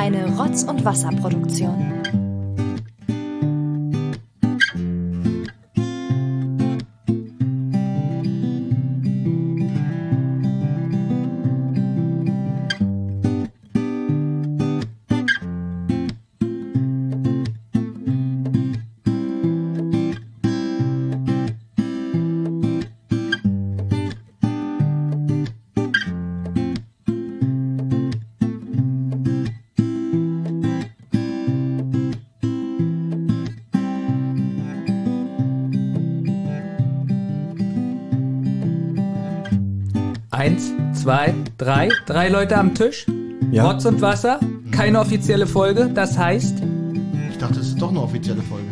Eine Rotz- und Wasserproduktion. Eins, zwei, drei. 3 Leute am Tisch. Ja. Rotz und Wasser. Keine offizielle Folge. Das heißt, Ich dachte, es ist doch eine offizielle Folge.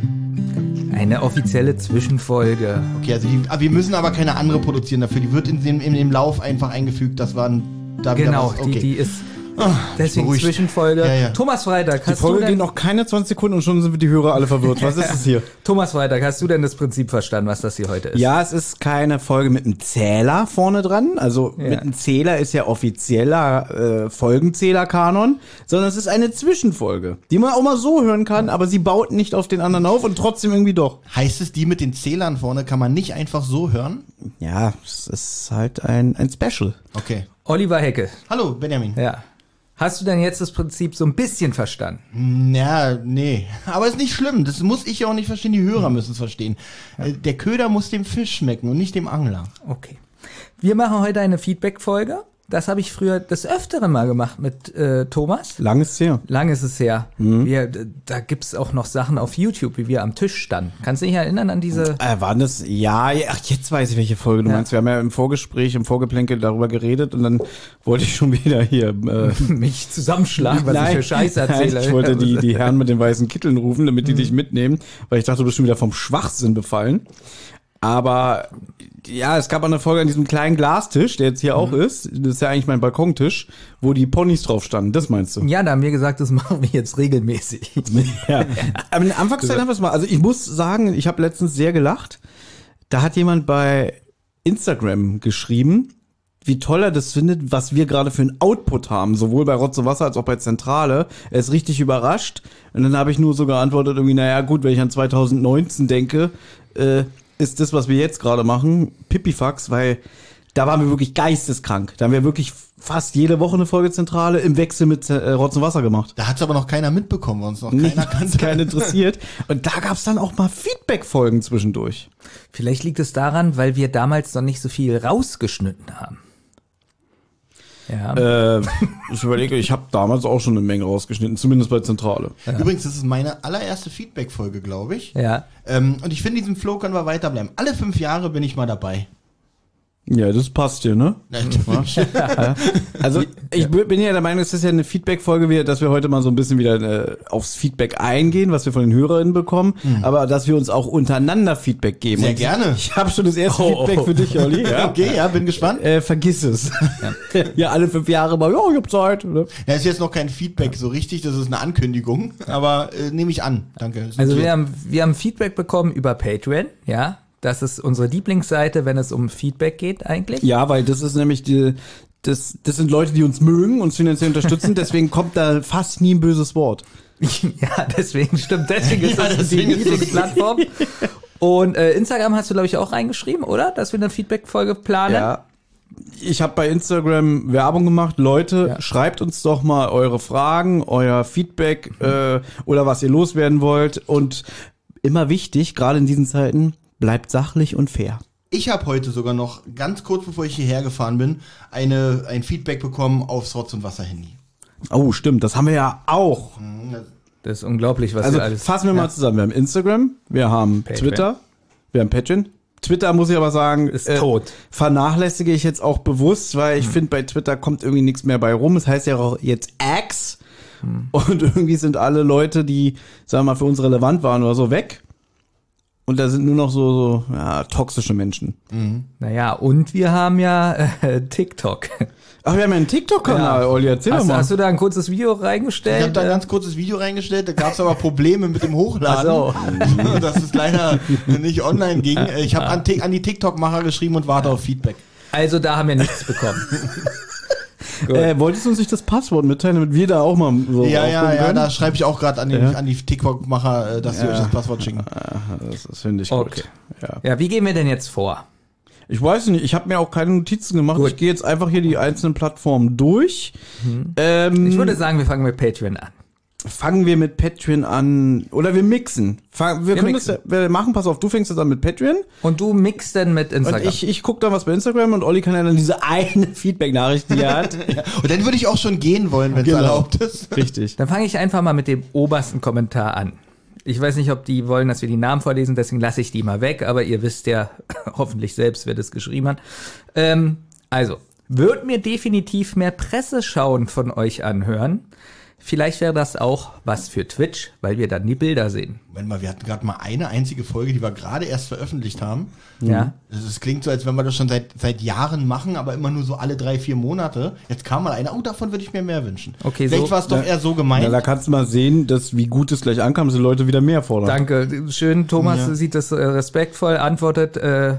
eine offizielle Zwischenfolge. Okay, also wir müssen aber keine andere produzieren dafür. Die wird in dem Lauf einfach eingefügt. Das waren da wieder Genau, was. Okay. die ist Ah, deswegen beruhigt. Zwischenfolge. Ja, ja. Thomas Freitag, Die hast du Folge geht denn, noch keine 20 Sekunden und schon sind die Hörer alle verwirrt. Was ist es hier? Thomas Freitag, hast du denn das Prinzip verstanden, was das hier heute ist? Ja, es ist keine Folge mit einem Zähler vorne dran. Also Ja. mit einem Zähler ist ja offizieller Folgenzähler-Kanon, sondern es ist eine Zwischenfolge, die man auch mal so hören kann, aber sie baut nicht auf den anderen auf und trotzdem irgendwie doch. Heißt es, die mit den Zählern vorne kann man nicht einfach so hören? Ja, es ist halt ein Special. Okay. Oliver Hecke, Hallo, Benjamin. ja. Hast du denn jetzt das Prinzip so ein bisschen verstanden? Na, nee. Aber ist nicht schlimm. Das muss ich ja auch nicht verstehen. Die Hörer müssen es verstehen. Der Köder muss dem Fisch schmecken und nicht dem Angler. Okay. Wir machen heute eine Feedback-Folge. Das habe ich früher des Öfteren mal gemacht mit Thomas. Lang ist es her. Lang ist es her. Da gibt's auch noch Sachen auf YouTube, wie wir am Tisch standen. Kannst du dich erinnern an diese? Waren das, ja, ach, jetzt weiß ich, welche Folge du Ja. meinst. Wir haben ja im Vorgespräch, im Vorgeplänkel darüber geredet und dann wollte ich schon wieder hier, Mich zusammenschlagen, was ich für Scheiße erzähle. Nein, ich wollte die Herren mit den weißen Kitteln rufen, damit die dich mitnehmen, weil ich dachte, du bist schon wieder vom Schwachsinn befallen. Aber ja, es gab auch eine Folge an diesem kleinen Glastisch, der jetzt hier auch ist. Das ist ja eigentlich mein Balkontisch, wo die Ponys drauf standen. Das meinst du? Ja, da haben wir gesagt, das machen wir jetzt regelmäßig. Ja. Aber in der Anfangszeit haben wir es mal. Also ich muss sagen, ich habe letztens sehr gelacht. Da hat jemand bei Instagram geschrieben, wie toll er das findet, was wir gerade für einen Output haben, sowohl bei Rotz und Wasser als auch bei Zentrale. Er ist richtig überrascht. Und dann habe ich nur so geantwortet, irgendwie, naja gut, wenn ich an 2019 denke, ist das, was wir jetzt gerade machen, Pipifax, weil da waren wir wirklich geisteskrank. Da haben wir wirklich fast jede Woche eine Folge Zentrale im Wechsel mit Rotz und Wasser gemacht. Da hat es aber noch keiner mitbekommen, weil uns noch keiner kannte. Keinen interessiert. Und da gab's dann auch mal Feedback-Folgen zwischendurch. Vielleicht liegt es daran, weil wir damals noch nicht so viel rausgeschnitten haben. Ja. Ich überlege, ich habe damals auch schon eine Menge rausgeschnitten, zumindest bei Zentrale. Übrigens, das ist meine allererste Feedback-Folge, glaube ich. Ja. Und ich finde, diesen Flow können wir weiterbleiben. Alle 5 Jahre bin ich mal dabei. Ja, das passt dir, ne? Also ich bin ja der Meinung, es ist ja eine Feedback-Folge, dass wir heute mal so ein bisschen wieder aufs Feedback eingehen, was wir von den HörerInnen bekommen, aber dass wir uns auch untereinander Feedback geben. Sehr Und gerne. Ich habe schon das erste Feedback für dich, Olli. Ja. Okay, ja, bin gespannt. Vergiss es. Ja, alle 5 Jahre mal, ja, ich hab Zeit. Oder? Ja, ist jetzt noch kein Feedback so richtig, das ist eine Ankündigung, aber nehme ich an. Danke. Ist Also okay. wir haben Feedback bekommen über Patreon, ja. Das ist unsere Lieblingsseite, wenn es um Feedback geht eigentlich. Ja, weil das ist nämlich das sind Leute, die uns mögen, uns finanziell unterstützen, deswegen kommt da fast nie ein böses Wort. Ja, deswegen stimmt. Deswegen ist Ja, das die deswegen ist es- Lieblingsplattform. Und Instagram hast du, glaube ich, auch reingeschrieben, oder? Dass wir eine Feedback-Folge planen. Ja. Ich habe bei Instagram Werbung gemacht. Leute, schreibt uns doch mal eure Fragen, euer Feedback oder was ihr loswerden wollt. Und immer wichtig, gerade in diesen Zeiten, bleibt sachlich und fair. Ich habe heute sogar noch, ganz kurz bevor ich hierher gefahren bin, ein Feedback bekommen aufs Rotz- und Wasser-Handy. Oh, stimmt, das haben wir ja auch. Das ist unglaublich, was Also wir alles... fassen wir mal zusammen. Wir haben Instagram, wir haben Patreon. Twitter, wir haben Patreon. Twitter, muss ich aber sagen, Ist tot. vernachlässige ich jetzt auch bewusst, weil ich finde, bei Twitter kommt irgendwie nichts mehr bei rum. Es heißt ja auch jetzt X. Und irgendwie sind alle Leute, die, sagen wir mal, für uns relevant waren oder so, weg. Und da sind nur noch so toxische Menschen. Naja, und wir haben ja TikTok. Ach, wir haben ja einen TikTok-Kanal, Olli, erzähl doch mal. Hast du da ein kurzes Video Ich reingestellt? habe da ein ganz kurzes Video reingestellt, da gab es aber Probleme mit dem Hochladen. Ach Dass es leider nicht online ging. Ich habe an die TikTok-Macher geschrieben und warte auf Feedback. Also da haben wir nichts bekommen. Wolltest du uns nicht das Passwort mitteilen, damit wir da auch mal so Ja, können? da schreibe ich auch gerade an die TikTok-Macher, dass sie euch das Passwort schicken. Das finde ich Okay. gut. Ja, wie gehen wir denn jetzt vor? Ich weiß nicht, ich habe mir auch keine Notizen gemacht. Gut. Ich gehe jetzt einfach hier die einzelnen Plattformen durch. Ich würde sagen, wir fangen mit Patreon an. Fangen wir mit Patreon an, oder wir mixen. Wir machen, pass auf, du fängst jetzt an mit Patreon. Und du mixst dann mit Und Instagram. ich gucke dann was bei Instagram und Olli kann ja dann diese eine Feedback-Nachricht, die er hat. Und dann würde ich auch schon gehen wollen, wenn es erlaubt ist. Richtig. Dann fange ich einfach mal mit dem obersten Kommentar an. Ich weiß nicht, ob die wollen, dass wir die Namen vorlesen, deswegen lasse ich die mal weg, aber ihr wisst ja hoffentlich selbst, wer das geschrieben hat. Also, wird mir definitiv mehr Presseschauen von euch anhören. Vielleicht wäre das auch was für Twitch, weil wir dann die Bilder sehen. Moment mal, wir hatten gerade mal eine einzige Folge, die wir gerade erst veröffentlicht haben. Ja. Es klingt so, als wenn wir das schon seit Jahren machen, aber immer nur so alle 3-4 Monate. Jetzt kam mal einer, davon würde ich mir mehr wünschen. Okay, Vielleicht so- war es doch eher so gemeint. Ja, da kannst du mal sehen, wie gut es gleich ankam, dass die Leute wieder mehr fordern. Danke. Schön, Thomas Ja. sieht das respektvoll, antwortet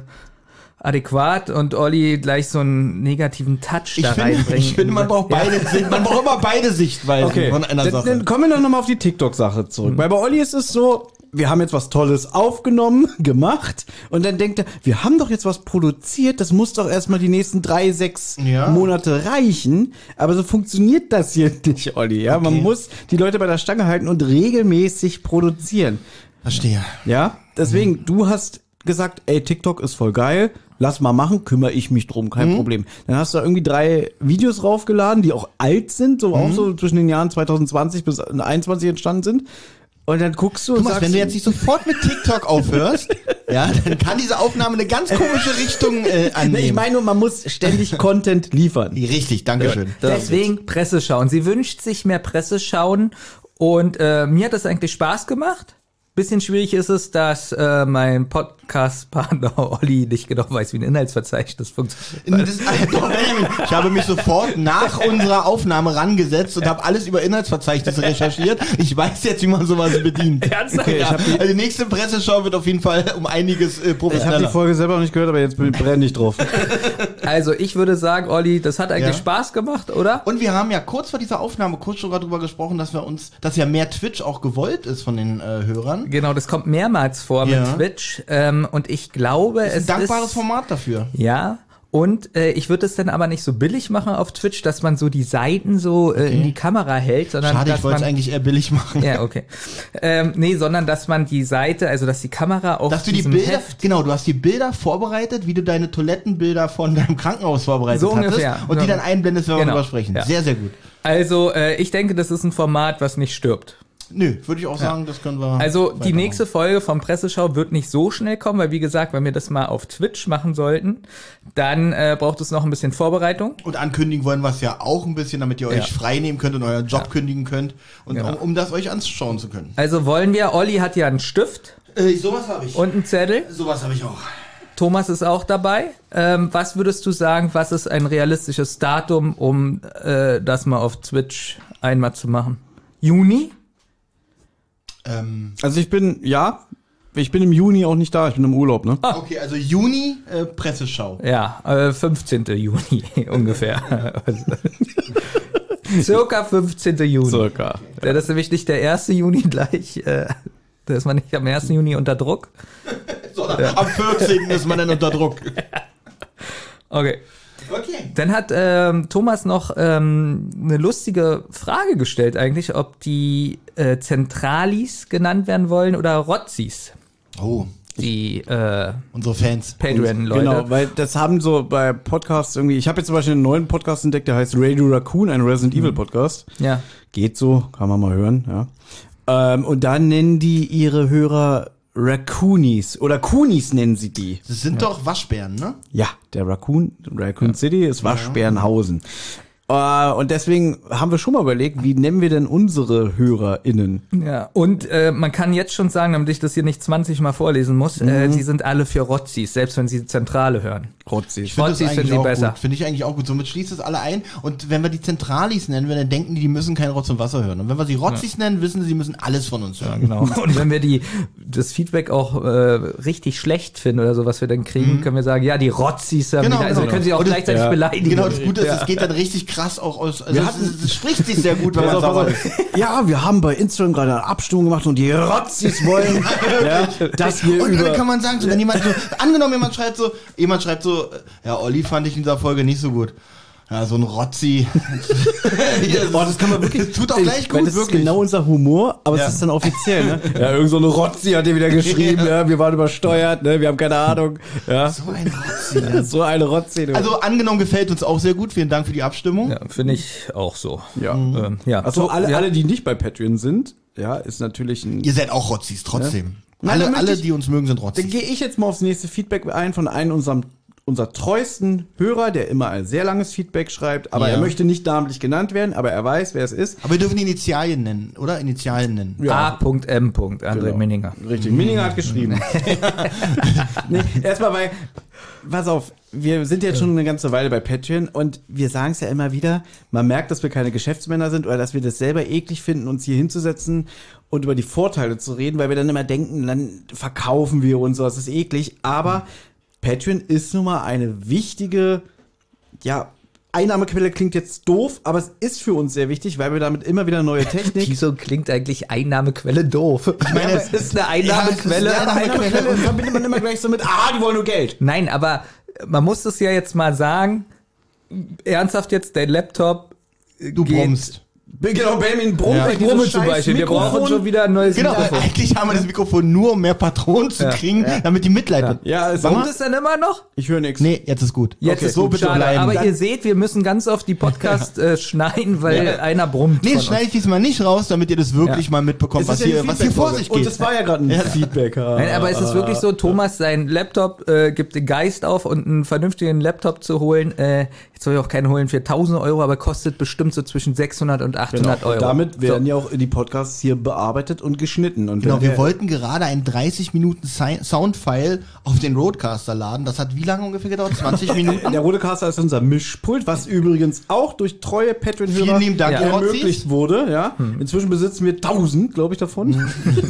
adäquat und Olli gleich so einen negativen Touch da reinbringen. Ich finde, man braucht man braucht immer beide Sichtweisen Okay, von einer Sache. dann kommen wir doch nochmal auf die TikTok-Sache zurück. Weil bei Olli ist es so, wir haben jetzt was Tolles aufgenommen, gemacht und dann denkt er, wir haben doch jetzt was produziert, das muss doch erstmal die nächsten 3-6 Ja. Monate reichen. Aber so funktioniert das hier nicht, Olli. Ja? Man Okay. muss die Leute bei der Stange halten und regelmäßig produzieren. Verstehe. Ja, deswegen, du hast gesagt, ey, TikTok ist voll geil, lass mal machen, kümmere ich mich drum, kein Problem. Dann hast du da irgendwie 3 Videos raufgeladen, die auch alt sind, so auch so zwischen den Jahren 2020 bis 2021 entstanden sind. Und dann guckst du und Thomas, sagst, wenn du jetzt nicht sofort mit TikTok aufhörst, ja, dann kann diese Aufnahme eine ganz komische Richtung annehmen. nee, ich meine nur, man muss ständig Content liefern. Richtig, dankeschön. Deswegen Presseschauen. Sie wünscht sich mehr Presseschauen und mir hat das eigentlich Spaß gemacht. Bisschen schwierig ist es, dass mein Podcast-Partner Olli nicht genau weiß, wie ein Inhaltsverzeichnis funktioniert. Ich habe mich sofort nach unserer Aufnahme rangesetzt und habe alles über Inhaltsverzeichnisse recherchiert. Ich weiß jetzt, wie man sowas bedient. Ernsthaft? Okay, Also die nächste Presseschau wird auf jeden Fall um einiges Ich habe professioneller. die Folge selber noch nicht gehört, aber jetzt brenne ich drauf. Also ich würde sagen, Olli, das hat eigentlich Ja. Spaß gemacht, oder? Und wir haben ja kurz vor dieser Aufnahme sogar drüber gesprochen, dass ja mehr Twitch auch gewollt ist von den Hörern. Genau, das kommt mehrmals vor Ja. mit Twitch. Und ich glaube, Das ist es ein dankbares ist Format dafür. Ja. Und ich würde es dann aber nicht so billig machen auf Twitch, dass man so die Seiten so in die Kamera hält, sondern Schade, dass ich wollte es man eigentlich eher billig machen. ja, okay. Nee, sondern dass man die Seite, also dass die Kamera auf Dass du die diesem Bilder, Heft, genau, du hast die Bilder vorbereitet, wie du deine Toilettenbilder von deinem Krankenhaus vorbereitet So hattest ungefähr. und die Ja. dann einblendest, wenn wir Genau. darüber sprechen. Ja. Sehr, sehr gut. also ich denke, das ist ein Format, was nicht stirbt. Nö, würde ich auch sagen, das können wir. Also die weitermachen. nächste Folge vom Presseschau wird nicht so schnell kommen, weil wie gesagt, wenn wir das mal auf Twitch machen sollten, dann braucht es noch ein bisschen Vorbereitung. Und ankündigen wollen wir es ja auch ein bisschen, damit ihr euch frei nehmen könnt und euren Job kündigen könnt und Genau. um das euch anschauen zu können. Also wollen wir, Olli hat ja einen Stift Sowas habe ich. und einen Zettel. Sowas habe ich auch. Thomas ist auch dabei. Was würdest du sagen, was ist ein realistisches Datum, um das mal auf Twitch einmal zu machen? Juni? Also ich bin im Juni auch nicht da, ich bin im Urlaub, ne? Okay, also Juni Presseschau. Ja, 15. Juni ungefähr. Also, circa 15. Juni. Circa. Ja, das ist nämlich nicht der 1. Juni gleich. Da ist man nicht am 1. Juni unter Druck. Sondern am 14. ist man dann unter Druck. Okay. Okay. Dann hat Thomas noch eine lustige Frage gestellt eigentlich, ob die Zentralis genannt werden wollen oder Rotzis. Oh, Die unsere Fans. Patreon-Leute. Genau, weil das haben so bei Podcasts irgendwie, ich habe jetzt zum Beispiel einen neuen Podcast entdeckt, der heißt Radio Raccoon, ein Resident Evil Podcast. Ja. Geht so, kann man mal hören, ja. Und dann nennen die ihre Hörer Raccoonies oder Coonies nennen sie die. Das sind doch Waschbären, ne? Ja, der Raccoon City ist Waschbärenhausen. Und deswegen haben wir schon mal überlegt, wie nennen wir denn unsere HörerInnen? Ja, und man kann jetzt schon sagen, damit ich das hier nicht 20 Mal vorlesen muss, sie sind alle für Rotzis, selbst wenn sie die Zentrale hören. Rotzis. Ich finde das Rotzis eigentlich finden sie auch besser. gut. Finde ich eigentlich auch gut. Somit schließt es alle ein. Und wenn wir die Zentralis nennen, dann denken die müssen kein Rotz und Wasser hören. Und wenn wir sie Rotzis nennen, wissen sie müssen alles von uns hören. Genau. Und wenn wir das Feedback auch richtig schlecht finden oder so, was wir dann kriegen, können wir sagen, ja, die Rotzis haben wieder, also können sie auch Und das- gleichzeitig beleidigen. Genau, das Gute ist, es geht dann richtig krass auch aus. Also es spricht sich sehr gut, wenn man Pass sauer auf. ist. Ja, wir haben bei Instagram gerade eine Abstimmung gemacht und die Rotzis wollen, ja, dass wir Und über... dann kann man sagen, so, wenn jemand so, angenommen jemand schreibt so, ja, Olli fand ich in dieser Folge nicht so gut. Ja, so ein Rotzi. Boah, das kann man wirklich... Das tut auch gleich Weil gut, das wirklich. ist genau unser Humor, aber Ja. es ist dann offiziell, ne? Ja, irgend so eine Rotzi hat dir wieder geschrieben, ja, wir waren übersteuert, ne, wir haben keine Ahnung, ja. So ein Rotzi. Ja, so eine Rotzi, du. Also angenommen gefällt uns auch sehr gut. Vielen Dank für die Abstimmung. Ja, finde ich auch so. ja. Ja. Also alle, ja. alle, die nicht bei Patreon sind, ja, ist natürlich ein... Ihr seid auch Rotzis, trotzdem. Nein, dann möchte Alle, ich- die uns mögen, sind Dann Rotzis. gehe ich jetzt mal aufs nächste Feedback ein von einem unserer treuesten Hörer, der immer ein sehr langes Feedback schreibt, aber Ja. er möchte nicht namentlich genannt werden, aber er weiß, wer es ist. Aber wir dürfen Initialien nennen, oder? Initialien nennen. A.M. André Genau. Minninger. Richtig, Minninger hat geschrieben. Nee, erstmal, weil, pass auf, wir sind jetzt schon eine ganze Weile bei Patreon und wir sagen es ja immer wieder, man merkt, dass wir keine Geschäftsmänner sind oder dass wir das selber eklig finden, uns hier hinzusetzen und über die Vorteile zu reden, weil wir dann immer denken, dann verkaufen wir uns, das ist eklig, aber Patreon ist nun mal eine wichtige, ja, Einnahmequelle klingt jetzt doof, aber es ist für uns sehr wichtig, weil wir damit immer wieder neue Technik... Wieso klingt eigentlich Einnahmequelle doof? Ich meine, es ist eine Einnahmequelle. Ja, es ist eine Einnahmequelle verbindet man immer gleich so mit, die wollen nur Geld. Nein, aber man muss es ja jetzt mal sagen. Ernsthaft jetzt, dein Laptop Du geht- brummst. Genau, Benjamin brummt Ja. bei Ich diesem brumme zum scheiß Beispiel. Wir brauchen Mikrofon. schon wieder ein neues Genau, Mikrofon. eigentlich haben wir das Mikrofon nur, um mehr Patronen zu kriegen, damit die Mitleid wird. Ja, es Warum ist denn immer noch? ich höre nichts. Nee, jetzt ist gut. Jetzt Okay, ist so gut, bitte schade. bleiben. Aber Dann- ihr seht, wir müssen ganz oft die Podcast schneiden, weil einer brummt. Nee, von das schneide ich diesmal nicht raus, damit ihr das wirklich Ja. mal mitbekommt, was hier vor sich Und geht. das war ja gerade ein Feedback. Nein, aber es ist wirklich so, Thomas, sein Laptop gibt den Geist auf, und einen vernünftigen Laptop zu holen. Jetzt soll ich auch keinen holen für 1.000 Euro, aber kostet bestimmt so zwischen 600 und 800 Euro. Und damit werden so. ja auch die Podcasts hier bearbeitet und geschnitten. Und Genau, wenn wir wollten gerade einen 30 Minuten Soundfile auf den Roadcaster laden. Das hat wie lange ungefähr gedauert? 20 Minuten? Der Rodecaster ist unser Mischpult, was übrigens auch durch treue Patreon-Hörer Vielen lieben Dank, ihr ermöglicht wurde. Ja. Inzwischen besitzen wir 1000, glaube ich, davon.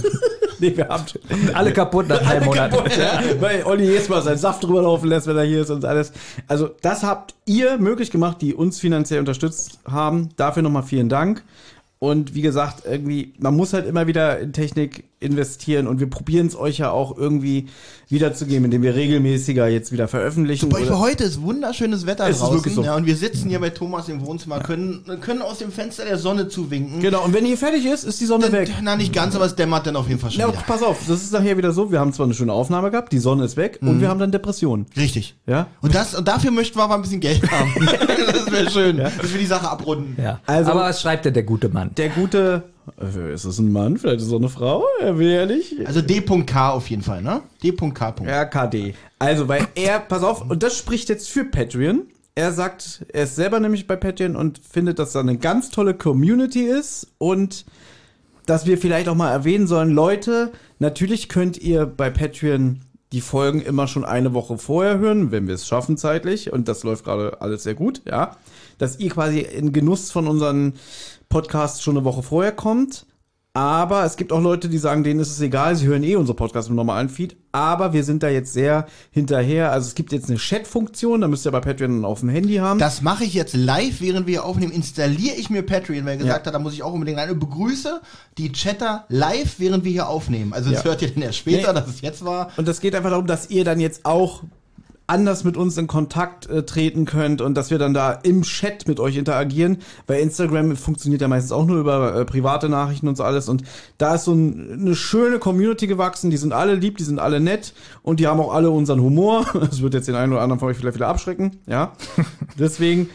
Nee, wir haben alle kaputt nach 3 Monaten. kaputt, ja. Weil Olli jedes Mal seinen Saft drüber laufen lässt, wenn er hier ist und alles. Also das habt ihr möglich gemacht, die uns finanziell unterstützt haben. Dafür nochmal vielen Dank. Und wie gesagt, irgendwie, man muss halt immer wieder in Technik investieren und wir probieren es euch ja auch irgendwie wiederzugeben, indem wir regelmäßiger jetzt wieder veröffentlichen. Zum Beispiel Oder- heute ist wunderschönes Wetter Es ist draußen. wirklich so. Ja, und wir sitzen hier bei Thomas im Wohnzimmer, können aus dem Fenster der Sonne zuwinken. Genau, und wenn hier fertig ist die Sonne weg. Na, nicht ganz, aber es dämmert dann auf jeden Fall schon Ja, wieder. pass auf, das ist nachher wieder so, wir haben zwar eine schöne Aufnahme gehabt, die Sonne ist weg und wir haben dann Depressionen. Richtig. Ja? Und dafür möchten wir aber ein bisschen Geld haben. Das wäre schön, dass wir die Sache abrunden. Ja. Also- Aber was schreibt denn der gute Mann? Der gute, ist es ein Mann? Vielleicht ist es auch eine Frau? Er will ja nicht. Also D.K. auf jeden Fall, ne? D.K. RKD. Also, weil er, pass auf, und das spricht jetzt für Patreon. Er sagt, er ist selber nämlich bei Patreon und findet, dass da eine ganz tolle Community ist und dass wir vielleicht auch mal erwähnen sollen, Leute, natürlich könnt ihr bei Patreon die Folgen immer schon eine Woche vorher hören, wenn wir es schaffen zeitlich, und das läuft gerade alles sehr gut, ja, dass ihr quasi in Genuss von unseren Podcasts schon eine Woche vorher kommt. Aber es gibt auch Leute, die sagen, denen ist es egal, sie hören eh unsere Podcasts im normalen Feed. Aber wir sind da jetzt sehr hinterher. Also es gibt jetzt eine Chat-Funktion, da müsst ihr bei Patreon dann auf dem Handy haben. Das mache ich jetzt live, während wir aufnehmen. Installiere ich mir Patreon, weil er gesagt Ja. hat, da muss ich auch unbedingt rein. Und begrüße die Chatter live, während wir hier aufnehmen. Also das Ja. hört ihr dann erst später, Nee. dass es jetzt war. Und das geht einfach darum, dass ihr dann jetzt auch anders mit uns in Kontakt treten könnt und dass wir dann da im Chat mit euch interagieren. Bei Instagram funktioniert ja meistens auch nur über private Nachrichten und so alles. Und da ist so eine schöne Community gewachsen. Die sind alle lieb, die sind alle nett und die haben auch alle unseren Humor. Das wird jetzt den einen oder anderen von euch vielleicht wieder abschrecken. Ja, deswegen,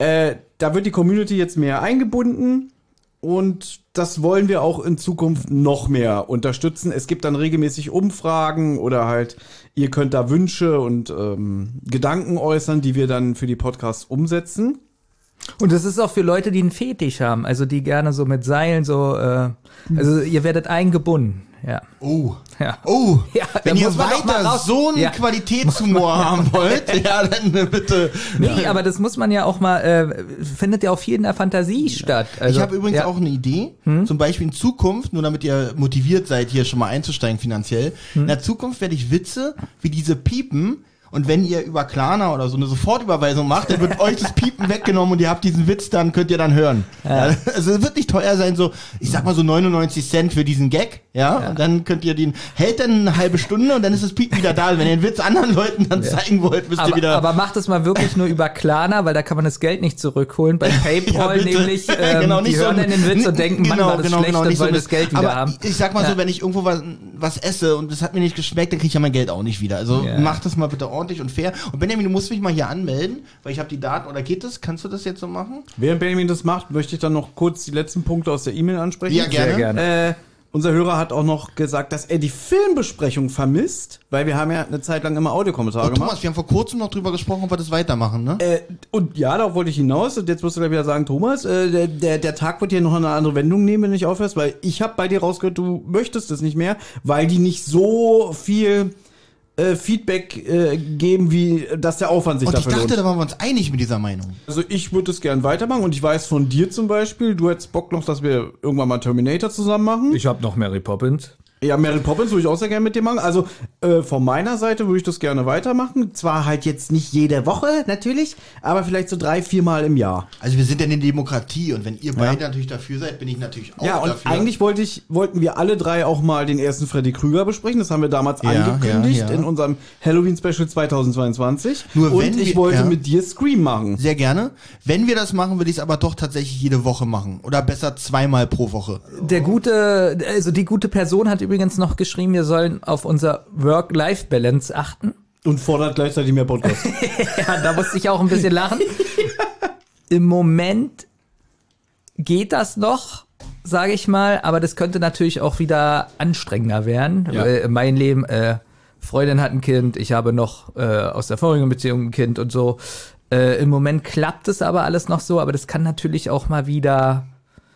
da wird die Community jetzt mehr eingebunden. Und das wollen wir auch in Zukunft noch mehr unterstützen. Es gibt dann regelmäßig Umfragen oder halt, ihr könnt da Wünsche und Gedanken äußern, die wir dann für die Podcasts umsetzen. Und das ist auch für Leute, die einen Fetisch haben, also die gerne so mit Seilen so, also ihr werdet eingebunden, ja. Oh. Ja. Oh, Ja, wenn da ihr muss man doch mal weiter raus- so einen Ja. Qualitätshumor haben wollt, ja, dann bitte. Nee, aber das muss man ja auch mal, findet ja auf jeden der Fantasie statt. Also, Ich habe übrigens ja. auch eine Idee, zum Beispiel in Zukunft, nur damit ihr motiviert seid, hier schon mal einzusteigen finanziell. In der Zukunft werde ich Witze wie diese Piepen und wenn ihr über Klarna oder so eine Sofortüberweisung macht, dann wird euch das Piepen weggenommen und ihr habt diesen Witz dann, könnt ihr dann hören. Ja. Also es wird nicht teuer sein, so, ich sag mal so 99 Cent für diesen Gag, ja, und dann könnt ihr den, hält dann eine halbe Stunde und dann ist das Piepen wieder da. Wenn ihr den Witz anderen Leuten dann zeigen wollt, müsst ihr wieder... Aber macht es mal wirklich nur über Klarna, weil da kann man das Geld nicht zurückholen. Bei PayPal Ja, bitte. nämlich, Genau, die nicht hören dann den Witz und denken, Mann, war das schlecht und nicht wollen so das Geld wieder aber haben. Ich sag mal so, wenn ich irgendwo was esse und das hat mir nicht geschmeckt, dann krieg ich ja mein Geld auch nicht wieder. Also Ja. macht das mal bitte ordentlich und fair. Und Benjamin, du musst mich mal hier anmelden, weil ich habe die Daten, oder geht das? Kannst du das jetzt so machen? Während Benjamin das macht, möchte ich dann noch kurz die letzten Punkte aus der E-Mail ansprechen. Ja, gerne. Sehr gerne. Unser Hörer hat auch noch gesagt, dass er die Filmbesprechung vermisst, weil wir haben ja eine Zeit lang immer Audiokommentare gemacht. Thomas, wir haben vor kurzem noch drüber gesprochen, ob wir das weitermachen, ne? Und ja, darauf wollte ich hinaus. Und jetzt musst du gleich wieder sagen, Thomas, der Tag wird hier noch eine andere Wendung nehmen, wenn du nicht aufhörst, weil ich habe bei dir rausgehört, du möchtest es nicht mehr, weil die nicht so viel Feedback geben, wie dass der Aufwand sich Und ich dafür dachte, lohnt. da waren wir uns einig mit dieser Meinung. Also ich würde es gern weitermachen und ich weiß von dir zum Beispiel, du hättest Bock noch, dass wir irgendwann mal Terminator zusammen machen. Ich habe noch Mary Poppins. Ja, Mary Poppins würde ich auch sehr gerne mit dir machen. Also von meiner Seite würde ich das gerne weitermachen. Zwar halt jetzt nicht jede Woche, natürlich, aber vielleicht so 3-4 Mal im Jahr. Also wir sind ja eine Demokratie und wenn ihr beide natürlich dafür seid, bin ich natürlich auch Ja, und dafür. eigentlich wollten wir alle drei auch mal den ersten Freddy Krüger besprechen. Das haben wir damals Ja, angekündigt ja, ja. in unserem Halloween-Special 2022. Nur und wenn ich wir- wollte ja. mit dir Scream machen. Sehr gerne. Wenn wir das machen, will ich es aber doch tatsächlich jede Woche machen. Oder besser 2-mal pro Woche. Die gute Person hat übrigens noch geschrieben, wir sollen auf unser Work-Life-Balance achten. Und fordert gleichzeitig mehr Podcast. Ja, da musste ich auch ein bisschen lachen. Im Moment geht das noch, sage ich mal, aber das könnte natürlich auch wieder anstrengender werden. Ja. Weil mein Leben, Freundin hat ein Kind, ich habe noch aus der vorigen Beziehung ein Kind und so. Im Moment klappt es aber alles noch so, aber das kann natürlich auch mal wieder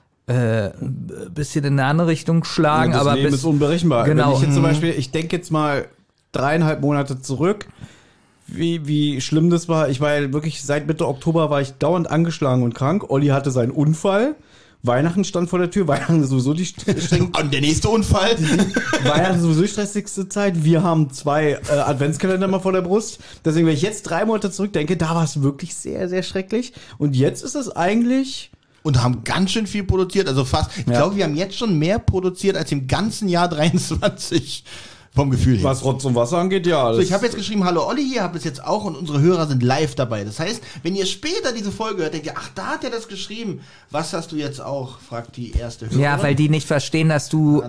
ein bisschen in eine andere Richtung schlagen. Das aber Leben ist unberechenbar. Genau. Wenn ich jetzt zum Beispiel, ich denke jetzt mal 3,5 Monate zurück, wie schlimm das war. Ich war ja wirklich, seit Mitte Oktober war ich dauernd angeschlagen und krank. Olli hatte seinen Unfall. Weihnachten stand vor der Tür. Weihnachten ist sowieso die Und der nächste Unfall? Weihnachten ist sowieso die stressigste Zeit. Wir haben 2 Adventskalender mal vor der Brust. Deswegen, wenn ich jetzt 3 Monate zurückdenke, da war es wirklich sehr, sehr schrecklich. Und jetzt ist es eigentlich... Und haben ganz schön viel produziert. Also fast, ich glaube, wir haben jetzt schon mehr produziert als im ganzen Jahr 23. Vom Gefühl her. Was Rotz und Wasser angeht, ja. So, ich habe jetzt geschrieben, hallo Olli, hier habe es jetzt auch und unsere Hörer sind live dabei. Das heißt, wenn ihr später diese Folge hört, denkt ihr, ach, da hat er das geschrieben. Was hast du jetzt auch? Fragt die erste Hörerin. Ja, weil die nicht verstehen, dass du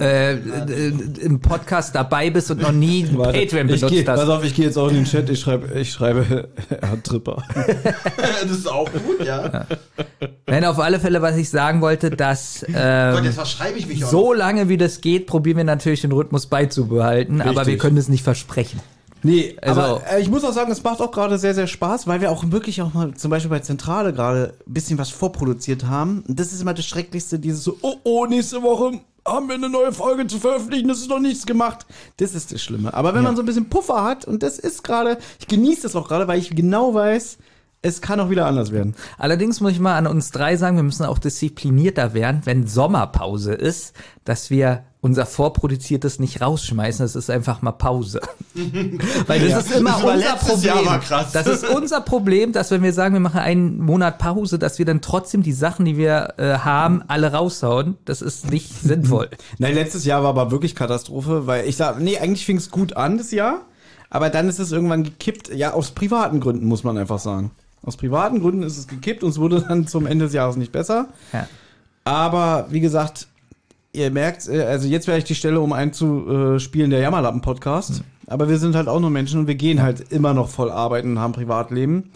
im Podcast dabei bist und noch nie Patreon benutzt hast. Pass auf, ich gehe jetzt auch in den Chat, ich schreibe er hat Tripper. Das ist auch gut, ja. Nein, auf alle Fälle, was ich sagen wollte, dass Gott, jetzt verschreibe ich mich auch. so lange wie das geht, probieren wir natürlich den Rhythmus beizubehalten, aber wir Richtig. können es nicht versprechen. Nee, Also- aber ich muss auch sagen, es macht auch gerade sehr, sehr Spaß, weil wir auch wirklich auch mal zum Beispiel bei Zentrale gerade ein bisschen was vorproduziert haben. Und das ist immer das Schrecklichste, dieses so, oh, nächste Woche haben wir eine neue Folge zu veröffentlichen, das ist noch nichts gemacht. Das ist das Schlimme. Aber wenn man so ein bisschen Puffer hat, und das ist gerade, ich genieße das auch gerade, weil ich genau weiß, es kann auch wieder anders werden. Allerdings muss ich mal an uns 3 sagen, wir müssen auch disziplinierter werden, wenn Sommerpause ist, dass wir unser Vorproduziertes nicht rausschmeißen, das ist einfach mal Pause. Weil das ist immer Das war unser letztes Jahr Problem. aber krass. Das ist unser Problem, dass wenn wir sagen, wir machen einen Monat Pause, dass wir dann trotzdem die Sachen, die wir haben, alle raushauen. Das ist nicht sinnvoll. Nein, letztes Jahr war aber wirklich Katastrophe, weil ich sag, nee, eigentlich fing es gut an, das Jahr. Aber dann ist es irgendwann gekippt, ja, aus privaten Gründen, muss man einfach sagen. Aus privaten Gründen ist es gekippt und es wurde dann zum Ende des Jahres nicht besser. Ja. Aber wie gesagt, ihr merkt, also jetzt wäre ich die Stelle, um einzuspielen, der Jammerlappen-Podcast. Aber wir sind halt auch nur Menschen und wir gehen halt immer noch voll arbeiten und haben Privatleben.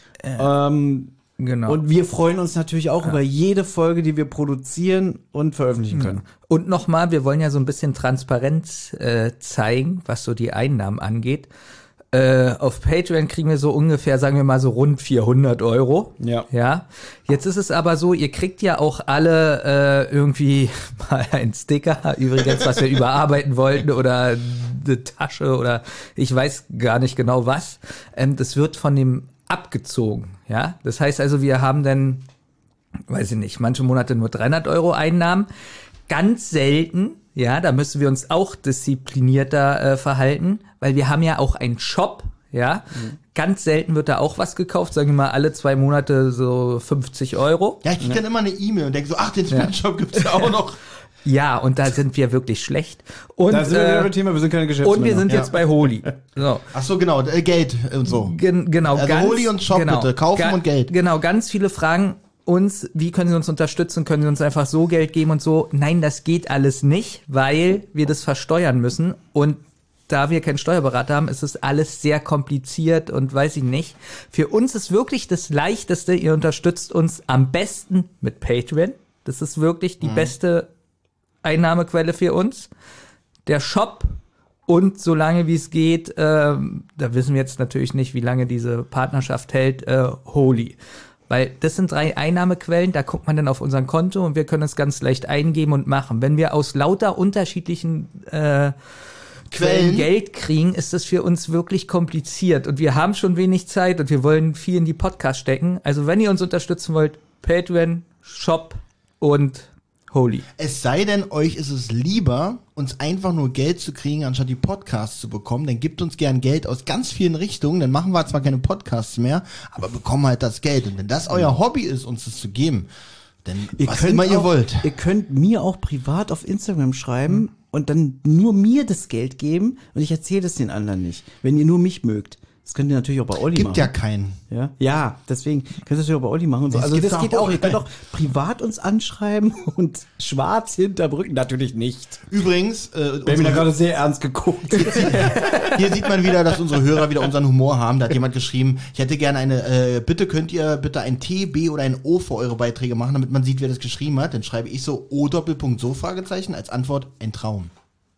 Genau. Und wir freuen uns natürlich auch über jede Folge, die wir produzieren und veröffentlichen können. Und nochmal, wir wollen ja so ein bisschen Transparenz zeigen, was so die Einnahmen angeht. Auf Patreon kriegen wir so ungefähr, sagen wir mal so rund 400 €. Ja. Jetzt ist es aber so, ihr kriegt ja auch alle irgendwie mal einen Sticker, übrigens, was wir überarbeiten wollten, oder eine Tasche oder ich weiß gar nicht genau was. Das wird von dem abgezogen, ja. Das heißt also, wir haben dann, weiß ich nicht, manche Monate nur 300 € Einnahmen. Ganz selten, ja, da müssen wir uns auch disziplinierter verhalten, weil wir haben ja auch einen Shop, Ja, ganz selten wird da auch was gekauft, sagen wir mal alle 2 Monate so 50 €. Ja, ich krieg dann immer eine E-Mail und denke so, ach, den Spreadshop gibt's ja auch noch. Ja, und da sind wir wirklich schlecht. Und, Da sind wir wieder beim Thema, wir sind keine Geschäftsmänner. und wir sind jetzt bei Holy. So. Ach so, genau, Geld und so. Genau, Also Holy und Shop bitte, kaufen und Geld. Genau, ganz viele fragen uns, wie können sie uns unterstützen, können sie uns einfach so Geld geben und so. Nein, das geht alles nicht, weil wir das versteuern müssen und da wir keinen Steuerberater haben, ist es alles sehr kompliziert und weiß ich nicht. Für uns ist wirklich das Leichteste, ihr unterstützt uns am besten mit Patreon. Das ist wirklich die beste Einnahmequelle für uns. Der Shop und solange wie es geht, da wissen wir jetzt natürlich nicht, wie lange diese Partnerschaft hält, Holy. Weil das sind 3 Einnahmequellen, da guckt man dann auf unser Konto und wir können es ganz leicht eingeben und machen. Wenn wir aus lauter unterschiedlichen Quellen Geld kriegen, ist das für uns wirklich kompliziert. Und wir haben schon wenig Zeit und wir wollen viel in die Podcasts stecken. Also wenn ihr uns unterstützen wollt, Patreon, Shop und Holy. Es sei denn, euch ist es lieber, uns einfach nur Geld zu kriegen, anstatt die Podcasts zu bekommen. Dann gebt uns gern Geld aus ganz vielen Richtungen. Dann machen wir zwar keine Podcasts mehr, aber bekommen halt das Geld. Und wenn das euer Hobby ist, uns das zu geben, dann was immer ihr wollt. Ihr könnt mir auch privat auf Instagram schreiben und dann nur mir das Geld geben und ich erzähle es den anderen nicht. Wenn ihr nur mich mögt. Das könnt ihr natürlich auch bei Olli machen. Gibt ja keinen. Ja, deswegen könnt ihr das natürlich auch bei Olli machen und so. Also das geht auch. Ihr könnt auch privat uns anschreiben und schwarz hinterbrücken. Natürlich nicht. Übrigens, Wir haben da gerade sehr ernst geguckt. hier sieht man wieder, dass unsere Hörer wieder unseren Humor haben. Da hat jemand geschrieben, ich hätte gerne könnt ihr bitte ein T, B oder ein O für eure Beiträge machen, damit man sieht, wer das geschrieben hat. Dann schreibe ich so O-Doppelpunkt-So Fragezeichen als Antwort ein Traum.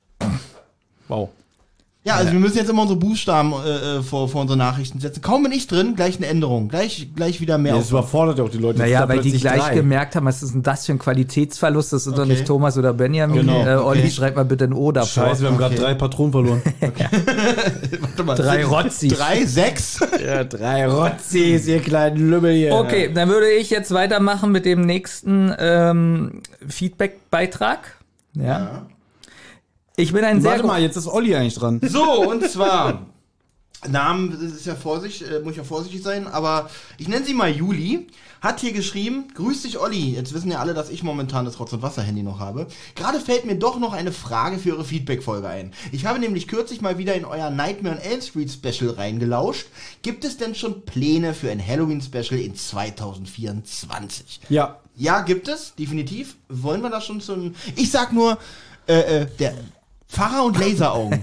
Wow. Ja, also wir müssen jetzt immer unsere Buchstaben vor unsere Nachrichten setzen. Kaum bin ich drin, gleich eine Änderung. Gleich wieder mehr. Das überfordert ja auch die Leute. Naja, weil die gleich gemerkt haben, was ist denn das für ein Qualitätsverlust? Das sind doch nicht Thomas oder Benjamin. Genau. Olli, schreib mal bitte ein O davor. Scheiße, wir haben gerade 3 Patronen verloren. Warte mal. 3 Rotzis. 3, 6? Ja, 3 Rotzis, ihr kleinen Lümmel hier. Okay, dann würde ich jetzt weitermachen mit dem nächsten Feedback-Beitrag. Ja. Ich bin ein sehr... Warte mal, jetzt ist Olli eigentlich dran. So, und zwar, Namen, das ist ja muss ich ja vorsichtig sein, aber ich nenne sie mal Juli, hat hier geschrieben, grüß dich Olli, jetzt wissen ja alle, dass ich momentan das Rotz- und Wasser-Handy noch habe. Gerade fällt mir doch noch eine Frage für eure Feedback-Folge ein. Ich habe nämlich kürzlich mal wieder in euer Nightmare on Elm Street Special reingelauscht. Gibt es denn schon Pläne für ein Halloween-Special in 2024? Ja. Ja, gibt es, definitiv. Wollen wir da schon so ein... Ich sag nur, der... Pfarrer und Laseraugen.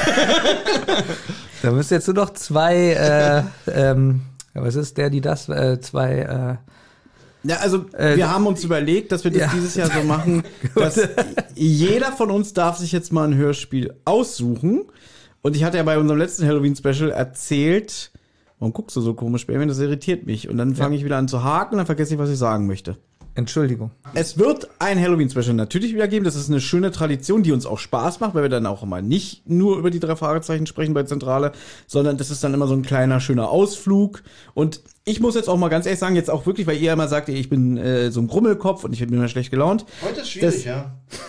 Da müsst jetzt nur noch 2, was ist der, die das? 2, Ja, also wir haben uns überlegt, dass wir das dieses Jahr so machen, dass jeder von uns darf sich jetzt mal ein Hörspiel aussuchen. Und ich hatte ja bei unserem letzten Halloween-Special erzählt, warum guckst du so komisch, Benjamin, das irritiert mich. Und dann fange ich wieder an zu haken und dann vergesse ich, was ich sagen möchte. Entschuldigung. Es wird ein Halloween-Special natürlich wieder geben. Das ist eine schöne Tradition, die uns auch Spaß macht, weil wir dann auch mal nicht nur über die 3 Fragezeichen sprechen bei Zentrale, sondern das ist dann immer so ein kleiner, schöner Ausflug. Und ich muss jetzt auch mal ganz ehrlich sagen, jetzt auch wirklich, weil ihr immer sagt, ich bin so ein Grummelkopf und ich bin immer schlecht gelaunt. Heute ist schwierig, ja.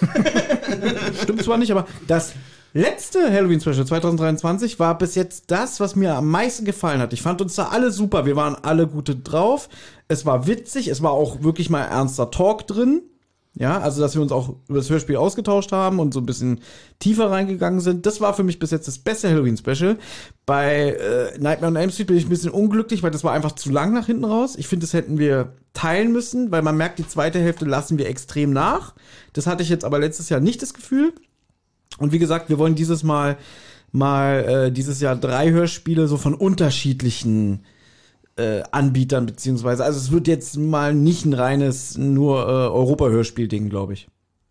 Stimmt zwar nicht, aber das letzte Halloween-Special 2023 war bis jetzt das, was mir am meisten gefallen hat. Ich fand uns da alle super. Wir waren alle gut drauf. Es war witzig. Es war auch wirklich mal ernster Talk drin. Ja, also, dass wir uns auch über das Hörspiel ausgetauscht haben und so ein bisschen tiefer reingegangen sind. Das war für mich bis jetzt das beste Halloween-Special. Bei Nightmare on Elm Street bin ich ein bisschen unglücklich, weil das war einfach zu lang nach hinten raus. Ich finde, das hätten wir teilen müssen, weil man merkt, die zweite Hälfte lassen wir extrem nach. Das hatte ich jetzt aber letztes Jahr nicht das Gefühl. Und wie gesagt, wir wollen dieses Mal dieses Jahr 3 Hörspiele so von unterschiedlichen Anbietern, beziehungsweise, also es wird jetzt mal nicht ein reines nur Europa-Hörspiel-Ding, glaube ich.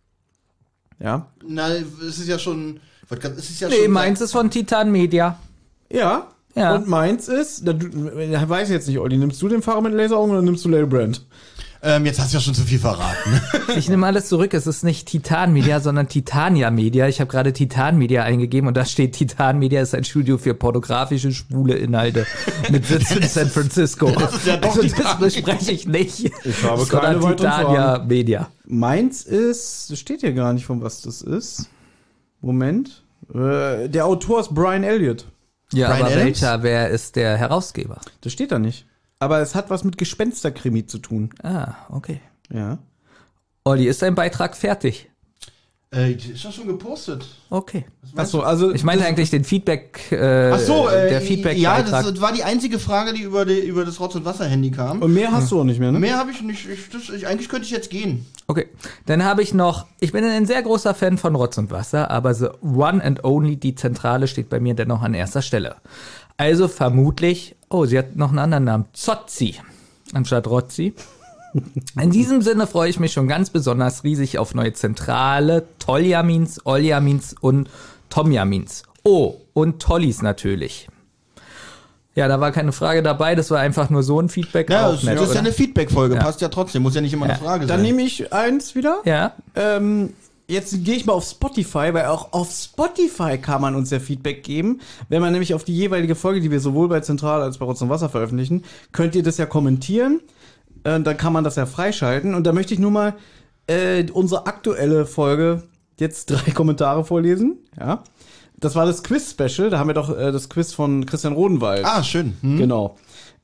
Ja? Na, es ist ja schon... Nee, meins ist von Titan Media. Ja. Ja. Und meins ist, weiß ich jetzt nicht, Olli, nimmst du den Fahrer mit Laseraugen oder nimmst du Larry Brand? Jetzt hast du ja schon zu viel verraten. Ich nehme alles zurück. Es ist nicht Titan Media, sondern Titania Media. Ich habe gerade Titan Media eingegeben und da steht, Titan Media ist ein Studio für pornografische, schwule Inhalte mit Sitz in San Francisco. Das ist ja doch das bespreche ich nicht. Ich habe sondern keine weiteren Titania Fragen. Media. Meins ist, das steht hier gar nicht, von was das ist. Moment. Der Autor ist Brian Elliott. Ja, Bryan aber Adams? wer ist der Herausgeber? Das steht da nicht. Aber es hat was mit Gespensterkrimi zu tun. Ah, okay. Ja. Olli, ist dein Beitrag fertig? Ist das schon gepostet? Okay. Achso, also. Ich meinte eigentlich den Feedback, Ach so, der Feedback-Beitrag. ja, das war die einzige Frage, die über das Rotz- und Wasser-Handy kam. Und mehr hast du auch nicht mehr, ne? Mehr habe ich nicht. Eigentlich könnte ich jetzt gehen. Okay, dann habe ich noch, ich bin ein sehr großer Fan von Rotz und Wasser, aber the one and only, die Zentrale, steht bei mir dennoch an erster Stelle. Also vermutlich, sie hat noch einen anderen Namen, Zotzi, anstatt Rotzi. In diesem Sinne freue ich mich schon ganz besonders riesig auf neue Zentrale, Toljamins, Oljamins und Tomjamins. Oh, und Tollis natürlich. Ja, da war keine Frage dabei, das war einfach nur so ein Feedback. Ja, auch das nett, ist ja oder? eine Feedback-Folge, Ja. passt ja trotzdem, muss ja nicht immer eine Frage Dann sein. nehme ich eins wieder. Ja, Jetzt gehe ich mal auf Spotify, weil auch auf Spotify kann man uns ja Feedback geben. Wenn man nämlich auf die jeweilige Folge, die wir sowohl bei Zentral als bei Rotz und Wasser veröffentlichen, könnt ihr das ja kommentieren. Dann kann man das ja freischalten. Und da möchte ich nur mal unsere aktuelle Folge jetzt 3 Kommentare vorlesen. Ja. Das war das Quiz-Special. Da haben wir doch das Quiz von Christian Rodenwald. Ah, schön. Genau.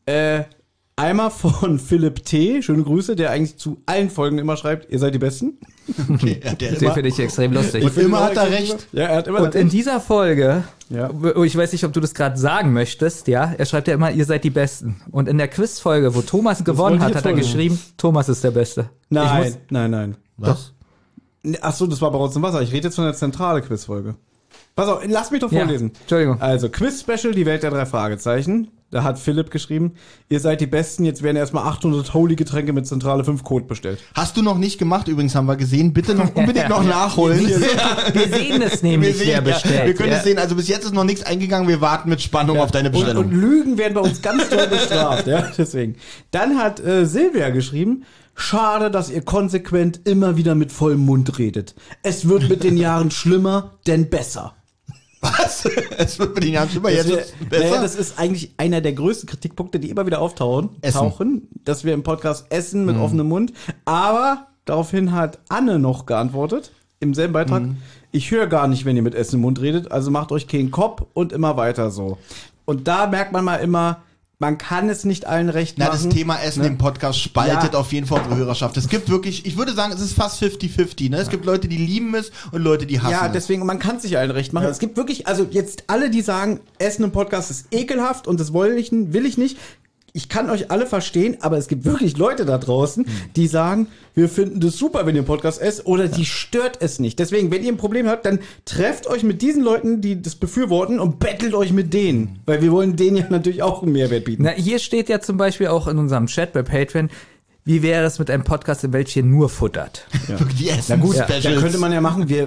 Einmal von Philipp T., schöne Grüße, der eigentlich zu allen Folgen immer schreibt, ihr seid die Besten. Okay, ja, der den finde ich extrem lustig. Und immer hat er recht. Ja, er hat immer Und in dieser Folge, Ja. ich weiß nicht, ob du das gerade sagen möchtest, ja, er schreibt ja immer, ihr seid die Besten. Und in der Quizfolge, wo Thomas gewonnen wollte ich hat, jetzt hat er folgen. geschrieben, Thomas ist der Beste. Nein, nein. Was? Ach so, das war bei Rotz und Wasser. Ich rede jetzt von der zentrale Quizfolge. Pass auf, lass mich doch vorlesen. Ja, Entschuldigung. Also, Quiz-Special, die Welt der 3 Fragezeichen. Da hat Philipp geschrieben, ihr seid die Besten, jetzt werden erstmal 800 Holy-Getränke mit Zentrale 5 Code bestellt. Hast du noch nicht gemacht, übrigens haben wir gesehen. Bitte noch unbedingt noch nachholen. Wir sehen es nämlich, wer bestellt. wir können ja. es sehen. Also bis jetzt ist noch nichts eingegangen. Wir warten mit Spannung auf deine Bestellung. Und Lügen werden bei uns ganz doll bestraft, ja, deswegen. Dann hat Silvia geschrieben, schade, dass ihr konsequent immer wieder mit vollem Mund redet. Es wird mit den Jahren schlimmer, denn besser. Was? Es wird mit den Jahren schlimmer. Jetzt wird's besser. Naja, das ist eigentlich einer der größten Kritikpunkte, die immer wieder auftauchen, dass wir im Podcast essen mit offenem Mund. Aber daraufhin hat Anne noch geantwortet, im selben Beitrag, ich höre gar nicht, wenn ihr mit Essen im Mund redet, also macht euch keinen Kopf und immer weiter so. Und da merkt man mal immer, man kann es nicht allen recht machen. Das Thema Essen im Podcast spaltet auf jeden Fall unsere Hörerschaft. Es gibt wirklich, ich würde sagen, es ist fast 50-50. Ne? Es gibt Leute, die lieben es und Leute, die hassen Ja, es. deswegen, man kann es sich allen recht machen. Es gibt wirklich, also jetzt alle, die sagen, Essen im Podcast ist ekelhaft und das will ich nicht. Ich kann euch alle verstehen, aber es gibt wirklich Leute da draußen, die sagen, wir finden das super, wenn ihr einen Podcast esst, oder die stört es nicht. Deswegen, wenn ihr ein Problem habt, dann trefft euch mit diesen Leuten, die das befürworten, und bettelt euch mit denen. Weil wir wollen denen ja natürlich auch einen Mehrwert bieten. Na, hier steht ja zum Beispiel auch in unserem Chat bei Patreon, wie wäre es mit einem Podcast, in welchem nur futtert? Wirklich die Na gut, Essen-Specials. da könnte man ja machen, wir,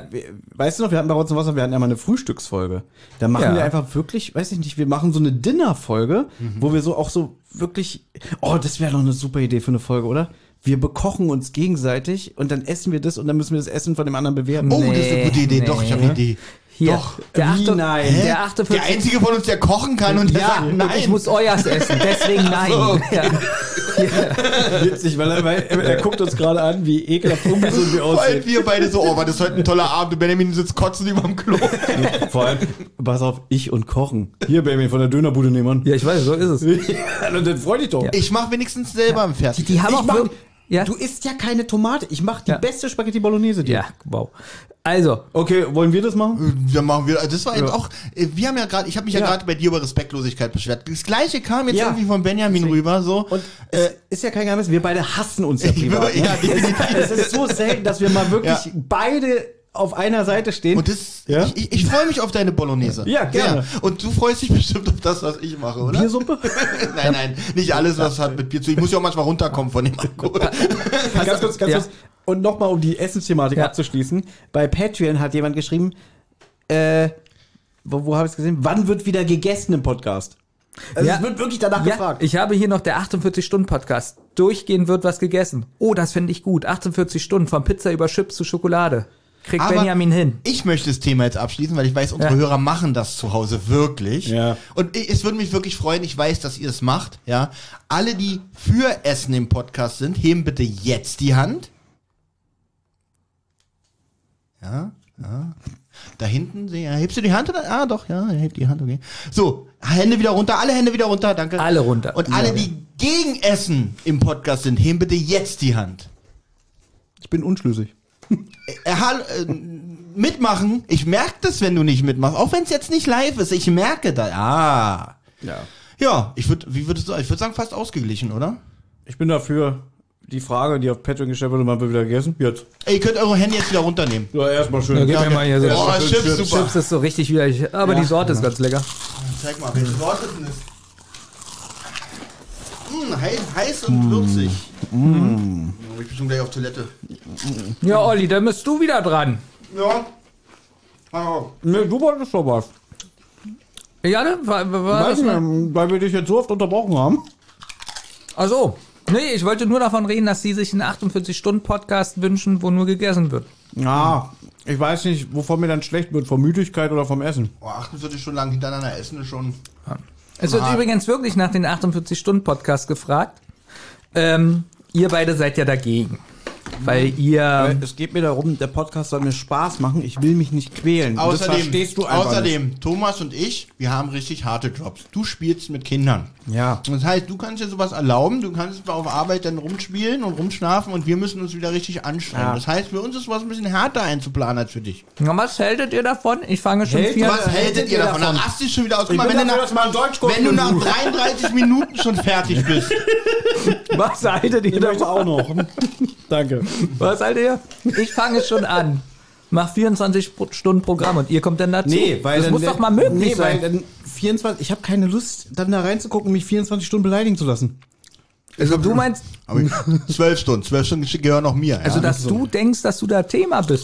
weißt du noch, wir hatten bei Rotz und Wasser, wir hatten ja mal eine Frühstücksfolge. Da machen Ja. wir einfach wirklich, weiß ich nicht, wir machen so eine Dinnerfolge, wo wir so auch so wirklich, das wäre doch eine super Idee für eine Folge, oder? Wir bekochen uns gegenseitig und dann essen wir das und dann müssen wir das Essen von dem anderen bewerten. Oh, das ist eine gute Idee. Nee. Doch, ich habe eine Idee. Hier, Doch. der Wie nein? Der Der 48. einzige von uns, der kochen kann und der sagt Und nein. ich muss euers essen, deswegen nein. so, okay. Witzig, weil er guckt uns gerade an, wie ekelhaft ungesund wir Vor allem aussehen. wir beide so, war das heute ein toller Abend. Und Benjamin sitzt kotzend überm Klo. Vor allem, pass auf, ich und Kochen. Hier, Baby, von der Dönerbude nehmen. Ja, ich weiß, so ist es. Ja, dann freu dich doch. Ich mache wenigstens selber im Fertig. Die haben Ich auch mach, wirklich- ja. Du isst ja keine Tomate. Ich mache die Ja. beste Spaghetti Bolognese dir. Ja, wow. Also, Okay, wollen wir das machen? Dann machen wir, das war jetzt Ja. auch, wir haben ja gerade, ich habe mich ja Ja. gerade bei dir über Respektlosigkeit beschwert. Das gleiche kam jetzt Ja. irgendwie von Benjamin rüber, so. Und es ist ja kein Geheimnis, wir beide hassen uns ja privat. Ja, Ne? Es ist so selten, dass wir mal wirklich Ja. beide auf einer Seite stehen. Und das, Ja? ich freue mich auf deine Bolognese. Ja, gerne. Sehr. Und du freust dich bestimmt auf das, was ich mache, oder? Biersuppe? Nein, nicht alles, was hat mit Bier zu. Ich muss ja auch manchmal runterkommen von dem Alkohol. Ganz kurz. Ja. Und nochmal, um die Essensthematik Ja. abzuschließen. Bei Patreon hat jemand geschrieben, wo habe ich es gesehen? Wann wird wieder gegessen im Podcast? Also Ja. es wird wirklich danach ja, gefragt. ich habe hier noch der 48-Stunden-Podcast. Durchgehend wird was gegessen. Oh, das finde ich gut. 48 Stunden, von Pizza über Chips zu Schokolade. Kriegt Aber Benjamin hin. Ich möchte das Thema jetzt abschließen, weil ich weiß, unsere Ja. Hörer machen das zu Hause wirklich. Ja. Und es würde mich wirklich freuen, ich weiß, dass ihr es macht, ja. Alle, die für Essen im Podcast sind, heben bitte jetzt die Hand. Ja. Da hinten, hebst du die Hand oder? Ah, doch, ja, hebt die Hand, okay. So, Hände wieder runter, alle Hände wieder runter, danke. Alle runter. Und alle, die gegen Essen im Podcast sind, heben bitte jetzt die Hand. Ich bin unschlüssig. Mitmachen, ich merke das, wenn du nicht mitmachst, auch wenn es jetzt nicht live ist, ich merke das. Ja. Ja, ich würde sagen, fast ausgeglichen, oder? Ich bin dafür, die Frage, die auf Patreon gestellt wurde, mal wieder gegessen. Jetzt. Ey, ihr könnt eure Hände jetzt wieder runternehmen. Ja, erstmal schön. Ja, gib mir mal hier so. Oh, Chips, super. Chips ist so richtig widerlich. Aber die Sorte ist ganz lecker. Zeig mal, welche Sorte ist denn das? Heiß und würzig. Ich bin schon gleich auf Toilette. Ja, Olli, dann bist du wieder dran. Ja. Oh. Nee, du wolltest doch was. Ja, ne? War das Weiß nicht, weil wir dich jetzt so oft unterbrochen haben. Ach so. Nee, ich wollte nur davon reden, dass sie sich einen 48-Stunden-Podcast wünschen, wo nur gegessen wird. Ja, ich weiß nicht, wovon mir dann schlecht wird, von Müdigkeit oder vom Essen. 48 Stunden lang hintereinander essen ist schon... Es wird übrigens wirklich nach den 48-Stunden-Podcast gefragt. Ihr beide seid ja dagegen. Weil ihr... Es geht mir darum, der Podcast soll mir Spaß machen, ich will mich nicht quälen. Und das verstehst du einfach nicht. Thomas und ich, wir haben richtig harte Jobs. Du spielst mit Kindern. Ja. Das heißt, du kannst dir sowas erlauben, du kannst auf Arbeit dann rumspielen und rumschnafen und wir müssen uns wieder richtig anstrengen. Ja. Das heißt, für uns ist was ein bisschen härter einzuplanen als für dich. Na, was hältet ihr davon? Ich fange schon Was hältet ihr davon? Da rast dich schon wieder aus. Guck mal, wenn du nach 33 Minuten schon fertig bist. Was haltet ihr davon? auch noch. Danke. Was haltet ihr? Ich fange schon an. Mach 24 Stunden Programm und ihr kommt dann dazu. Nee, weil das dann muss doch mal möglich sein. Weil dann 24, ich habe keine Lust, dann da reinzugucken und mich 24 Stunden beleidigen zu lassen. Also du meinst, Aber 12 Stunden gehören noch mir. also dass du denkst, dass du da Thema bist.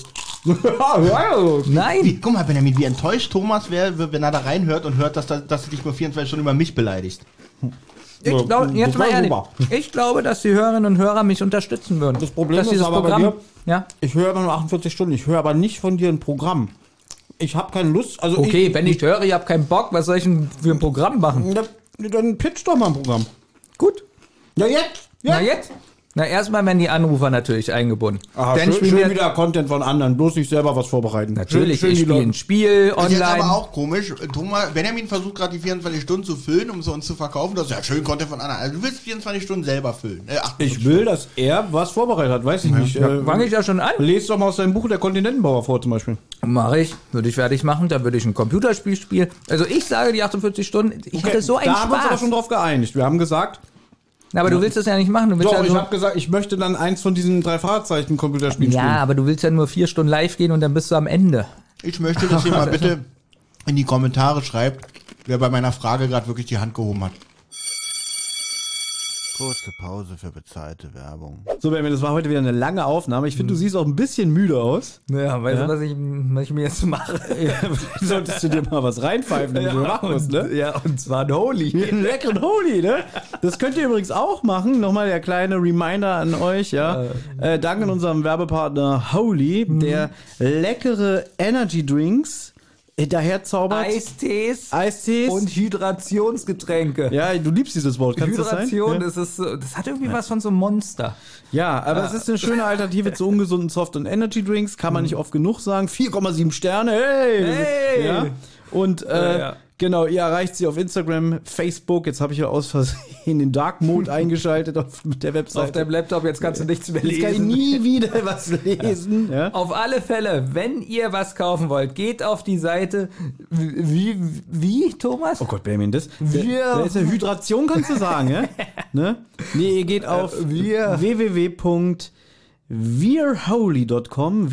Nein. Guck mal, Benjamin, wie enttäuscht Thomas wäre, wenn er da reinhört und hört, dass du dich nur 24 Stunden über mich beleidigst. Ich glaube, jetzt das mal war ehrlich, super. ich glaube, dass die Hörerinnen und Hörer mich unterstützen würden. Das Problem dass ist dieses aber bei Programm, dir, ja. ich höre immer nur 48 Stunden, ich höre aber nicht von dir ein Programm. Ich habe keine Lust. Also Okay, wenn ich höre, ich habe keinen Bock, was soll ich denn für ein Programm machen? Dann pitch doch mal ein Programm. Gut. Ja, jetzt? Na jetzt? Na, erstmal werden die Anrufer natürlich eingebunden. Aha, Dann schön spielen wir wieder Content von anderen, bloß nicht selber was vorbereiten. natürlich, schön ich die spiele Leute- ein Spiel Das ist jetzt online. aber auch komisch. Benjamin versucht gerade die 24 Stunden zu füllen, um sie uns zu verkaufen. Das ist ja schön Content von anderen. Also du willst 24 Stunden selber füllen. 48 Ich will, dass er was vorbereitet hat, weiß ich nicht. Fange ich ja schon an. Lest doch mal aus seinem Buch Der Kontinentenbauer vor zum Beispiel. Mache ich. Würde ich fertig machen, dann würde ich ein Computerspiel spielen. Also ich sage die 48 Stunden, ich hatte so einen da haben wir uns aber Spaß. schon drauf geeinigt. Wir haben gesagt, Aber du willst das ja nicht machen. Du willst doch, ja ich nur, habe gesagt, ich möchte dann eins von diesen 3 Fahrzeichen Computerspielen ja, spielen. aber du willst ja nur 4 Stunden live gehen und dann bist du am Ende. Ich möchte, dass ihr mal bitte in die Kommentare schreibt, wer bei meiner Frage gerade wirklich die Hand gehoben hat. Kurze Pause für bezahlte Werbung. So, Benjamin, das war heute wieder eine lange Aufnahme. Ich finde, du siehst auch ein bisschen müde aus. Ja, weißt du, was ich mir jetzt mache? Vielleicht solltest du dir mal was reinpfeifen, wenn du machen musst, ne? Ja, und zwar ein Holy. Einen leckeren Holy, ne? Das könnt ihr übrigens auch machen. Nochmal der kleine Reminder an euch, ja. Dank an unserem Werbepartner Holy, der leckere Energy Drinks daher zaubert. Eistees Eistees. und Hydrationsgetränke. Ja, du liebst dieses Wort, kannst du das sein? Hydration, Ja. das ist so, das hat irgendwie was von so einem Monster. Ja, aber es ist eine schöne Alternative zu ungesunden Soft- und Energy Drinks. Kann man nicht oft genug sagen. 4,7 Sterne, hey! Hey! Ja. Und Ja. genau, ihr erreicht sie auf Instagram, Facebook. Jetzt habe ich ja aus Versehen den Dark Mode eingeschaltet auf der Webseite. Auf deinem Laptop, jetzt kannst du nichts mehr Jetzt kann ich lesen. nie wieder was lesen. Ja. Auf alle Fälle, wenn ihr was kaufen wollt, geht auf die Seite wie Thomas? Oh Gott, Benjamin, das Wir- ist eine Hydration, kannst du sagen, ja? Ne? Nee, ihr geht auf www.wearholy.com,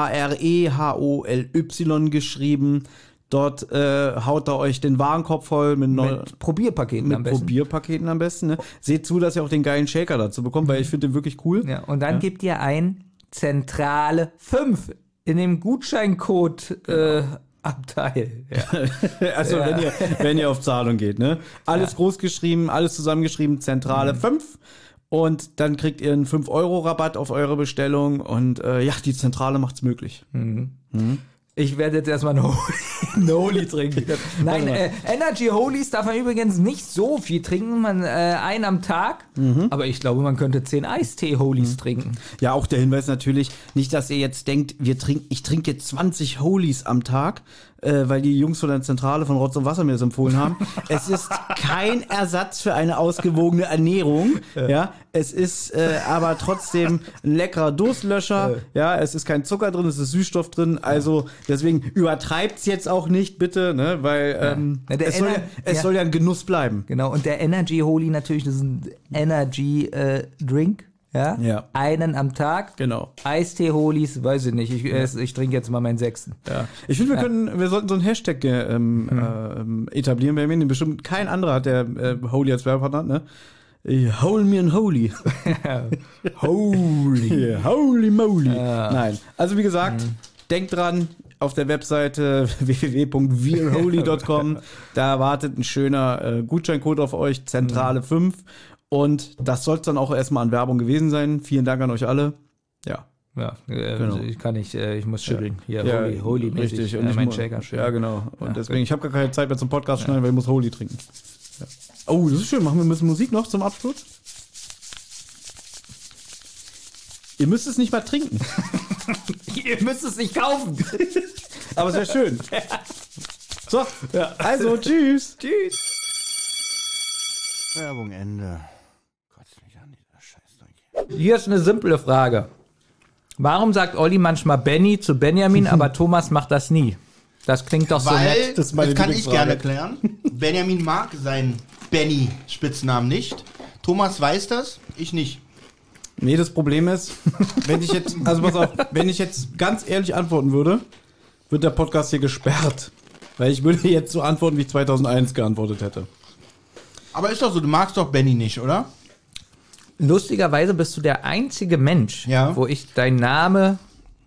WEAREHOLY geschrieben. Dort haut er euch den Warenkorb voll mit Probierpaketen am besten. Probierpaketen am besten. Ne? Seht zu, dass ihr auch den geilen Shaker dazu bekommt, weil ich finde den wirklich cool. Ja, und dann gebt ihr ein Zentrale 5 in dem Gutscheincode Abteil. Ja. Also wenn ihr auf Zahlung geht, ne? Alles groß geschrieben, alles zusammengeschrieben, Zentrale 5. Und dann kriegt ihr einen 5 € Rabatt auf eure Bestellung und ja, die Zentrale macht's möglich. Ich werde jetzt erstmal ein Holy trinken. Nein, Energy Holies darf man übrigens nicht so viel trinken, einen am Tag. Aber ich glaube, man könnte 10 Eistee-Holies trinken. Ja, auch der Hinweis natürlich, nicht, dass ihr jetzt denkt, ich trinke jetzt 20 Holies am Tag, weil die Jungs von der Zentrale von Rotz und Wasser mir das empfohlen haben. Es ist kein Ersatz für eine ausgewogene Ernährung. Ja, es ist aber trotzdem ein leckerer Durstlöscher. Ja, es ist kein Zucker drin, es ist Süßstoff drin. Also deswegen übertreibt's jetzt auch nicht, bitte, ne, weil es soll ja ein Genuss bleiben. Genau, und der Energy Holy natürlich, das ist ein Energy Drink. Ja? Ja. Einen am Tag. Genau. Eistee-Holies, weiß ich nicht. Ich trinke jetzt mal meinen 6. Ja. Ich finde, wir sollten so einen Hashtag etablieren, weil wir bestimmt kein anderer hat, der Holy als Werbepartner hat, ne? Hol me and Holy. Holy. Holy moly. Ja. Nein. Also wie gesagt, denkt dran, auf der Webseite www.weareholy.com, da wartet ein schöner Gutscheincode auf euch, Zentrale 5. Und das soll es dann auch erstmal an Werbung gewesen sein. Vielen Dank an euch alle. Ja. Ja, genau. Ich muss schütteln. Hier, ja, Holy richtig. Und mein Shaker schön. Ja, genau. Und deswegen, ich habe gar keine Zeit mehr zum Podcast schneiden, weil ich muss Holy trinken. Ja. Oh, das ist schön. Machen wir ein bisschen Musik noch zum Abschluss? Ihr müsst es nicht mal trinken. Ihr müsst es nicht kaufen. Aber es wäre schön. So, also tschüss. Tschüss. Werbung Ende. Kotzt mich an, dieser Scheißdreck. Hier ist eine simple Frage. Warum sagt Olli manchmal Benny zu Benjamin, aber Thomas macht das nie? Das klingt doch so Weil, nett. das kann ich gerne klären. Benjamin mag seinen Benny-Spitznamen nicht. Thomas weiß das, ich nicht. Nee, das Problem ist, wenn ich jetzt ganz ehrlich antworten würde, wird der Podcast hier gesperrt. Weil ich würde jetzt so antworten, wie ich 2001 geantwortet hätte. Aber ist doch so, du magst doch Benny nicht, oder? Lustigerweise bist du der einzige Mensch, wo ich deinen Namen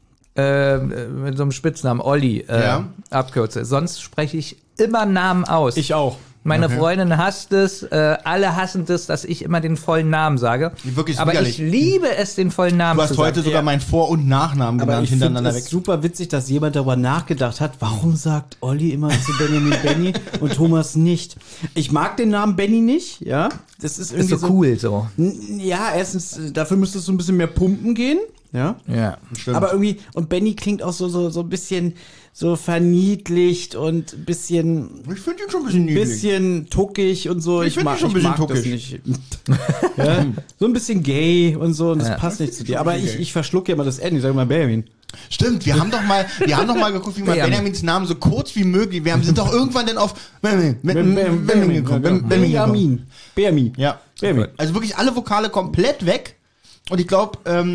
mit so einem Spitznamen Olli abkürze. Sonst spreche ich immer Namen aus. Ich auch. Meine Freundin hasst es, alle hassen das, dass ich immer den vollen Namen sage. Wirklich aber widerlich. ich liebe es, den vollen Namen zu sagen. Du hast heute sogar meinen Vor- und Nachnamen Aber genannt ich hintereinander finde es weg. super witzig, dass jemand darüber nachgedacht hat, warum sagt Olli immer zu Benjamin Benny und Thomas nicht. Ich mag den Namen Benny nicht, ja. Das ist irgendwie Ist so cool so. Ja, erstens, dafür müsste es so ein bisschen mehr pumpen gehen, ja. Ja. Stimmt. Aber irgendwie, und Benny klingt auch so ein bisschen so verniedlicht und ein bisschen Ich finde ihn schon ein bisschen niedlich. bisschen tuckig und so. Ich finde ihn schon ein bisschen mag das tuckig. nicht. Ja, so ein bisschen gay und so, und das passt nicht zu dir. Aber bisschen gay. ich verschlucke ja immer das N, ich sage mal Benjamin. Stimmt, wir haben doch mal geguckt, wie man Benjamins Namen so kurz wie möglich. Sind doch irgendwann dann auf Benjamin gekommen. Benjamin. Ja. Benjamin. Also wirklich alle Vokale komplett weg. Und ich glaube,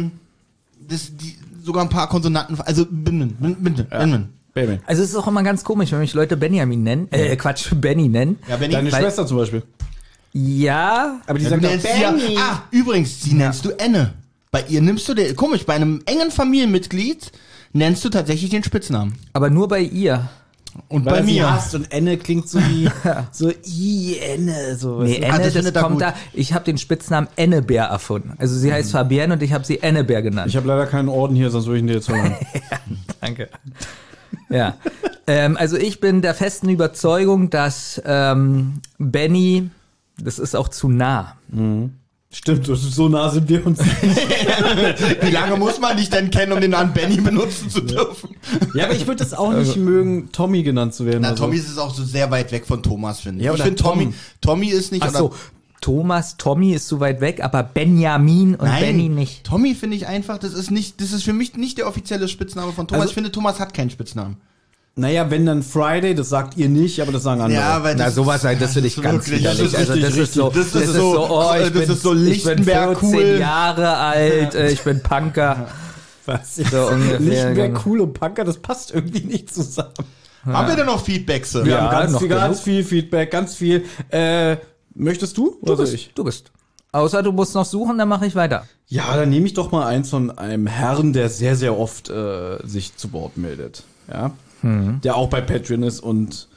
sogar ein paar Konsonanten. Also Benjamin. Also es ist auch immer ganz komisch, wenn mich Leute Benjamin nennen, Benny nennen. Ja, Benny. Deine Schwester zum Beispiel. Ja, Aber die Du sagt doch nennst sie ja, Benny. übrigens, sie nennst du Enne. Bei ihr nimmst du komisch, bei einem engen Familienmitglied nennst du tatsächlich den Spitznamen. aber nur bei ihr. Und Weil bei er sie mir. hasst und Enne klingt so wie so Enne, so. Nee, weißt du? Enne, das das findet er kommt gut. da. Ich habe den Spitznamen Ennebär erfunden. Also sie heißt Fabienne und ich habe sie Ennebär genannt. Ich habe leider keinen Orden hier, sonst würde ich ihn dir jetzt holen. Danke. Ja. Also ich bin der festen Überzeugung, dass Benny, das ist auch zu nah. Stimmt, so nah sind wir uns. Wie lange muss man dich denn kennen, um den Namen Benny benutzen zu dürfen? Ja, aber ich würde es auch nicht mögen, Tommy genannt zu werden. Na, also. Tommy ist auch so sehr weit weg von Thomas, finde ich. Ja, Ich oder finde Tom. Tommy ist nicht... Ach so, Tommy ist zu weit weg, aber Benjamin und Nein, Benny nicht. Tommy finde ich einfach, das ist für mich nicht der offizielle Spitzname von Thomas. Also- Ich finde, Thomas hat keinen Spitznamen. Naja, wenn dann Friday, das sagt ihr nicht, aber das sagen andere. weil Na, sowas sein, das finde ich ganz widerlich. Also das ist so, das ist so ich bin Lichtenberg 14 cool. Jahre alt, ich bin Punker. Was? So ungefähr, Lichtenberg genau. cool und Punker, das passt irgendwie nicht zusammen. Haben wir denn noch Feedbacks? Wir Ja, haben noch ganz viel Feedback, ganz viel. Möchtest du? Oder soll ich? Du bist. Außer du musst noch suchen, dann mache ich weiter. Ja, dann nehme ich doch mal eins von einem Herrn, der sehr, sehr oft sich zu Wort meldet. Ja. Der auch bei Patreon ist und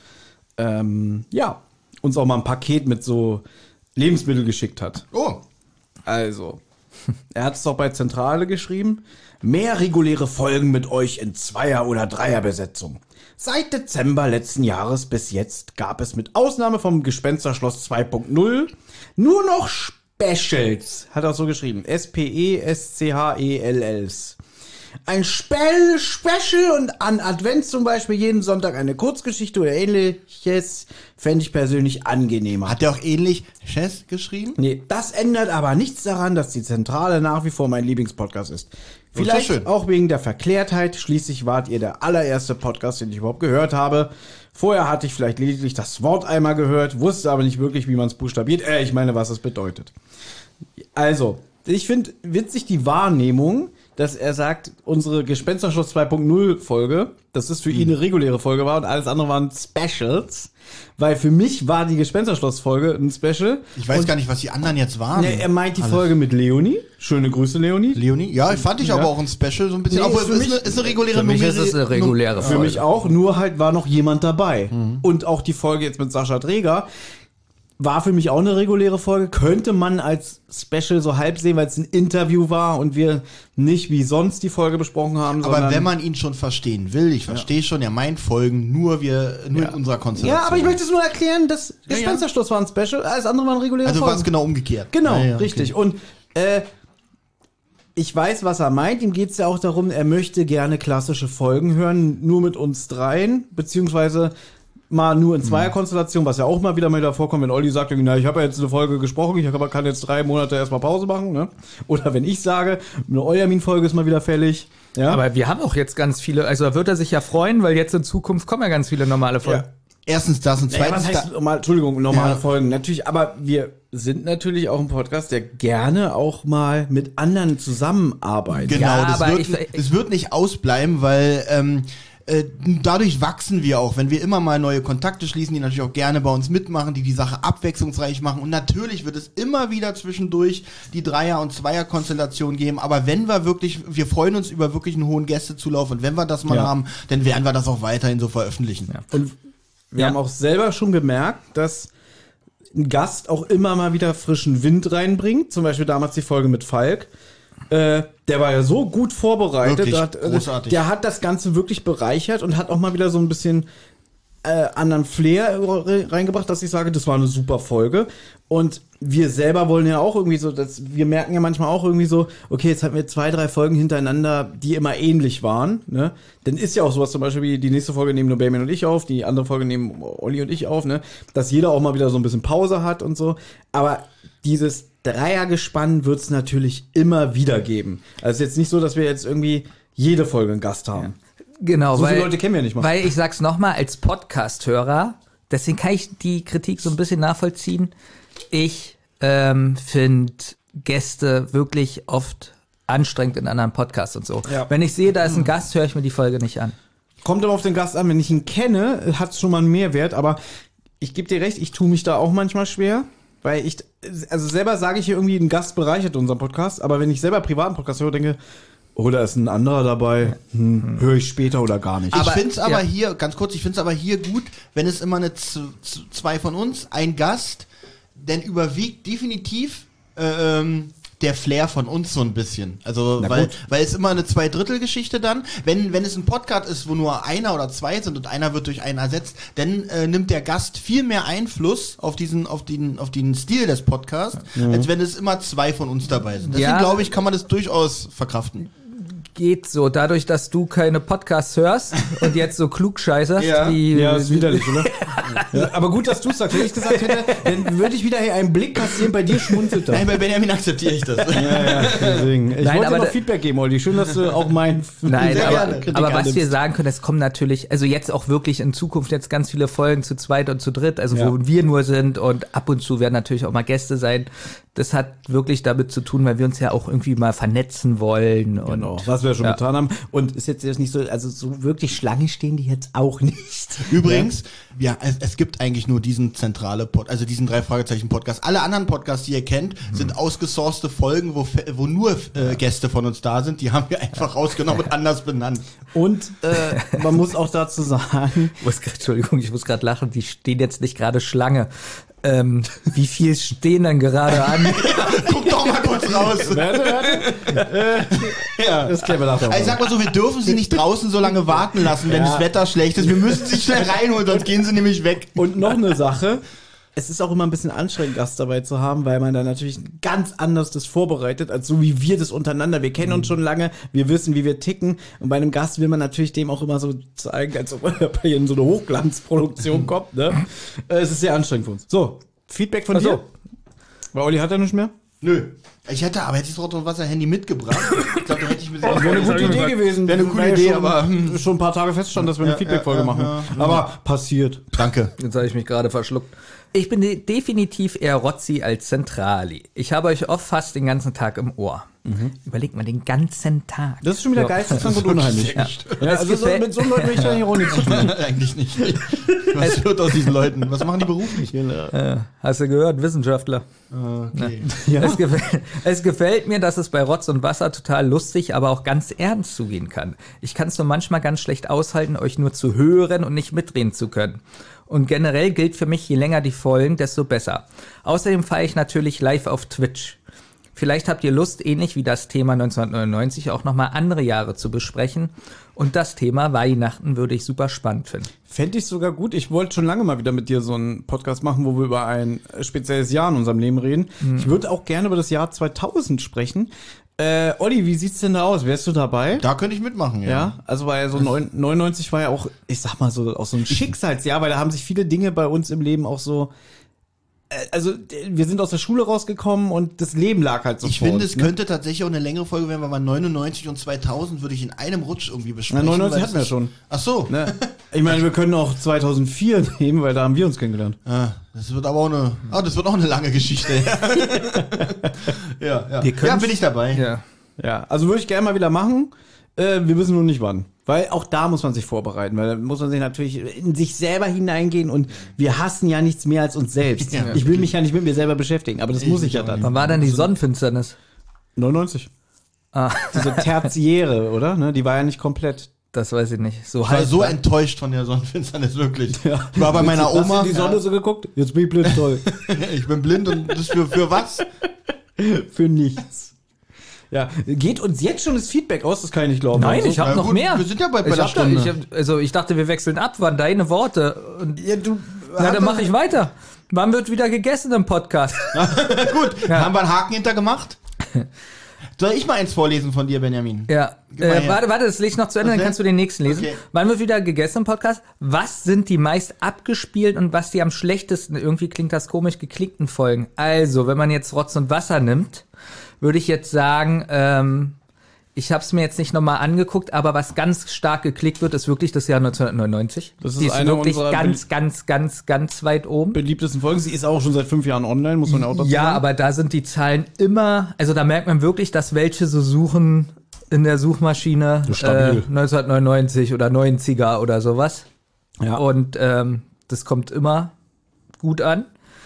uns auch mal ein Paket mit so Lebensmittel geschickt hat. Oh, Also, Er hat es doch bei Zentrale geschrieben. Mehr reguläre Folgen mit euch in Zweier- oder Dreierbesetzung. Seit Dezember letzten Jahres bis jetzt gab es mit Ausnahme vom Gespensterschloss 2.0 nur noch Specials. Hat er so geschrieben. SPESCHELLs. Ein Special und an Advent zum Beispiel jeden Sonntag eine Kurzgeschichte oder ähnliches fände ich persönlich angenehmer. Hat der auch ähnlich Chess geschrieben? Nee, das ändert aber nichts daran, dass die Zentrale nach wie vor mein Lieblingspodcast ist. doch Vielleicht schön. auch wegen der Verklärtheit. Schließlich wart ihr der allererste Podcast, den ich überhaupt gehört habe. Vorher hatte ich vielleicht lediglich das Wort einmal gehört, wusste aber nicht wirklich, wie man es buchstabiert. Ich meine, was es bedeutet. Also, ich finde witzig die Wahrnehmung, dass er sagt, unsere Gespensterschloss 2.0 Folge, dass es für ihn eine reguläre Folge war und alles andere waren Specials. Weil für mich war die Gespensterschloss-Folge ein Special. Ich weiß gar nicht, was die anderen jetzt waren. Ne, er meint die Folge mit Leonie. Schöne Grüße, Leonie. Leonie? Ja, fand ich aber auch ein Special, so ein bisschen. Nee, Obwohl, für mich- ist eine reguläre Für mich ist es eine reguläre Für Folge. mich auch, nur halt war noch jemand dabei. Und auch die Folge jetzt mit Sascha Dreger war für mich auch eine reguläre Folge. Könnte man als Special so halb sehen, weil es ein Interview war und wir nicht wie sonst die Folge besprochen haben. Aber sondern wenn man ihn schon verstehen will, ich verstehe schon, er meint Folgen nur in unserer Konstellation. ja, aber ich möchte es nur erklären, das Gespensterschluss war ein Special, alles andere waren reguläre Also war Folgen. es genau umgekehrt. Genau, Ja, ja, okay. richtig. Und ich weiß, was er meint. Ihm geht es ja auch darum, er möchte gerne klassische Folgen hören, nur mit uns dreien, beziehungsweise mal nur in Zweierkonstellation, was ja auch mal wieder vorkommt, wenn Olli sagt, na, ich habe ja jetzt eine Folge gesprochen, kann jetzt 3 Monate erstmal Pause machen, ne? Oder wenn ich sage, eine Euermin-Folge ist mal wieder fällig. Ja? Aber wir haben auch jetzt ganz viele, also da wird er sich ja freuen, weil jetzt in Zukunft kommen ja ganz viele normale Folgen. Erstens das und Naja, zweitens was heißt Entschuldigung, normale Folgen. Natürlich, aber wir sind natürlich auch ein Podcast, der gerne auch mal mit anderen zusammenarbeitet. Genau, Ja, das, aber das wird nicht ausbleiben, weil dadurch wachsen wir auch, wenn wir immer mal neue Kontakte schließen, die natürlich auch gerne bei uns mitmachen, die Sache abwechslungsreich machen. Und natürlich wird es immer wieder zwischendurch die Dreier- und Zweier-Konstellation geben. Aber wenn wir freuen uns über wirklich einen hohen Gästezulauf und wenn wir das mal haben, dann werden wir das auch weiterhin so veröffentlichen. Ja. Und wir haben auch selber schon gemerkt, dass ein Gast auch immer mal wieder frischen Wind reinbringt. Zum Beispiel damals die Folge mit Falk. Der war ja so gut vorbereitet. Wirklich großartig. Der hat das Ganze wirklich bereichert und hat auch mal wieder so ein bisschen anderen Flair reingebracht, dass ich sage, das war eine super Folge. Und wir selber wollen ja auch irgendwie so, wir merken ja manchmal auch irgendwie so, okay, jetzt hatten wir 2, 3 Folgen hintereinander, die immer ähnlich waren, ne? Dann ist ja auch sowas zum Beispiel wie die nächste Folge nehmen nur Benjamin und ich auf, die andere Folge nehmen Olli und ich auf, ne? Dass jeder auch mal wieder so ein bisschen Pause hat und so. Aber dieses Dreiergespann wird es natürlich immer wieder geben. Also jetzt nicht so, dass wir jetzt irgendwie jede Folge einen Gast haben. Genau, So viele Leute kennen wir nicht mal. Weil ich sag's nochmal, als Podcast-Hörer, deswegen kann ich die Kritik so ein bisschen nachvollziehen. Ich finde Gäste wirklich oft anstrengend in anderen Podcasts und so. Ja. Wenn ich sehe, da ist ein Gast, höre ich mir die Folge nicht an. Kommt aber auf den Gast an. Wenn ich ihn kenne, hat es schon mal einen Mehrwert. Aber ich gebe dir recht, ich tue mich da auch manchmal schwer. Weil also selber sage ich hier irgendwie, ein Gast bereichert unseren Podcast. Aber wenn ich selber privaten Podcast höre, denke, oh, da ist ein anderer dabei, höre ich später oder gar nicht. Ich Aber- finde es aber ja. hier, ganz kurz, ich finde es aber hier gut, wenn es immer eine zwei von uns, ein Gast, denn überwiegt definitiv der Flair von uns so ein bisschen. Also, Na weil gut. es immer eine Zweidrittel-Geschichte dann, wenn es ein Podcast ist, wo nur einer oder zwei sind und einer wird durch einen ersetzt, dann nimmt der Gast viel mehr Einfluss auf den Stil des Podcasts, als wenn es immer zwei von uns dabei sind. Deswegen Ja. glaube ich, kann man das durchaus verkraften. Geht so, dadurch, dass du keine Podcasts hörst und jetzt so klugscheißerst, wie ja, ist widerlich, oder? Ja, aber gut, dass du es sagst. Wenn ich gesagt hätte, dann würde ich wieder hier einen Blick kassieren, bei dir schmunzelt er. Nein, bei Benjamin akzeptiere ich das. Deswegen. Ich Nein, wollte aber dir noch da- Feedback geben, Olli. Schön, dass du auch mein Nein, Sehr gerne. Kritik aber was annimmst. wir sagen können, es kommen natürlich, also jetzt auch wirklich in Zukunft jetzt ganz viele Folgen zu zweit und zu dritt, also Ja. wo wir nur sind und ab und zu werden natürlich auch mal Gäste sein. Das hat wirklich damit zu tun, weil wir uns ja auch irgendwie mal vernetzen wollen und Genau, was wir schon ja. getan haben. Und ist jetzt nicht so, also so wirklich Schlange stehen die jetzt auch nicht. Übrigens, es gibt eigentlich nur diesen also diesen 3-Fragezeichen-Podcast. Alle anderen Podcasts, die ihr kennt, sind ausgesourcete Folgen, wo nur Gäste von uns da sind. Die haben wir einfach rausgenommen und anders benannt. Und man muss auch dazu sagen, Entschuldigung, ich muss gerade lachen, die stehen jetzt nicht gerade Schlange. Wie viel stehen dann gerade an? Guck doch mal kurz raus. Warte. Ja, das klären wir nachher. Also ich sag mal so, wir dürfen sie nicht draußen so lange warten lassen, wenn das Wetter schlecht ist. Wir müssen sie schnell reinholen, sonst gehen sie nämlich weg. Und noch eine Sache. Es ist auch immer ein bisschen anstrengend, Gast dabei zu haben, weil man dann natürlich ganz anders das vorbereitet, als so wie wir das untereinander. Wir kennen uns schon lange, wir wissen, wie wir ticken. Und bei einem Gast will man natürlich dem auch immer so zeigen, als ob er bei in so eine Hochglanzproduktion kommt. Ne? Es ist sehr anstrengend für uns. So, Feedback von dir? Weil Olli hat ja nicht mehr. Nö. Hätte ich das Rot- und Wasser-Handy mitgebracht. Ich glaube, da hätte ich mir Wäre eine gute Idee gewesen. Wäre eine coole Idee, aber schon ein paar Tage feststand, dass wir eine Feedback-Folge machen. Aber passiert. danke. Jetzt habe ich mich gerade verschluckt. Ich bin definitiv eher Rotzi als Zentrali. Ich habe euch oft fast den ganzen Tag im Ohr. Überlegt mal, den ganzen Tag. Das ist schon wieder geisteskrank und unheimlich. Ja. Ja, also mit so Leuten will ich da hier auch nicht zu tun. Eigentlich nicht. Was wird aus diesen Leuten? Was machen die beruflich? Hast du gehört? Wissenschaftler. Okay. Es gefällt mir, dass es bei Rotz und Wasser total lustig, aber auch ganz ernst zugehen kann. Ich kann es nur manchmal ganz schlecht aushalten, euch nur zu hören und nicht mitreden zu können. Und generell gilt für mich, je länger die Folgen, desto besser. Außerdem fahre ich natürlich live auf Twitch. Vielleicht habt ihr Lust, ähnlich wie das Thema 1999, auch nochmal andere Jahre zu besprechen. Und das Thema Weihnachten würde ich super spannend finden. Fände ich sogar gut. Ich wollte schon lange mal wieder mit dir so einen Podcast machen, wo wir über ein spezielles Jahr in unserem Leben reden. Ich würde auch gerne über das Jahr 2000 sprechen. Olli, wie sieht's denn da aus? Wärst du dabei? Da könnte ich mitmachen, ja. Ja, also weil so 99 war ja auch, ich sag mal so, auch so ein Schicksalsjahr, weil da haben sich viele Dinge bei uns im Leben auch so, also wir sind aus der Schule rausgekommen und das Leben lag halt so Ich vor finde, uns, es könnte tatsächlich auch eine längere Folge werden, weil man 99 und 2000 würde ich in einem Rutsch irgendwie Na, besprechen. 99 weil hatten wir das- schon. Ach so. Ne? Ich meine, wir können auch 2004 nehmen, weil da haben wir uns kennengelernt. Das wird aber auch das wird auch eine lange Geschichte. Ja. Wir können- Ja, bin ich dabei. Ja. Ja, also würde ich gerne mal wieder machen. Wir wissen nur nicht wann. Weil auch da muss man sich vorbereiten, weil da muss man sich natürlich in sich selber hineingehen und wir hassen ja nichts mehr als uns selbst. Ja. Ich will mich ja nicht mit mir selber beschäftigen, aber das muss ich ja dann. Wann war dann die Sonnenfinsternis? 99. Ah, Diese Tertiäre, oder? Ne? Die war ja nicht komplett. das weiß ich nicht. So Ich war halb. so enttäuscht von der Sonnenfinsternis, wirklich. Ich war bei meiner Oma. Hast du in die Sonne so geguckt? Jetzt bin ich blind, toll. Ich bin blind und das für was? Für nichts. Ja, geht uns jetzt schon das Feedback aus? Das kann ich nicht glauben. Nein, Also, ich habe Na noch gut, mehr. wir sind ja bei der ich hab Stunde. ich dachte, wir wechseln ab. Wann deine Worte? Und, ja, du. na, dann mache ich weiter. Wann wird wieder gegessen im Podcast? Gut, haben wir einen Haken hintergemacht? Soll ich mal eins vorlesen von dir, Benjamin? Ja, mal her. warte, das lese ich noch zu Ende, dann Okay. kannst du den nächsten lesen. Okay. Wann wird wieder gegessen im Podcast? Was sind die meist abgespielten und was die am schlechtesten, irgendwie klingt das komisch, geklickten Folgen? Also, wenn man jetzt Rotz und Wasser nimmt, würde ich jetzt sagen, ich habe es mir jetzt nicht nochmal angeguckt, aber was ganz stark geklickt wird, ist wirklich das Jahr 1999. Das ist die ist eine wirklich unserer ganz weit oben. Beliebtesten Folgen. Sie ist auch schon seit 5 Jahren online, muss man ja auch dazu Ja, sagen. aber da sind die Zahlen immer, also da merkt man wirklich, dass welche so suchen in der Suchmaschine Stabil. 1999 oder 90er oder sowas. Ja. Und das kommt immer gut an.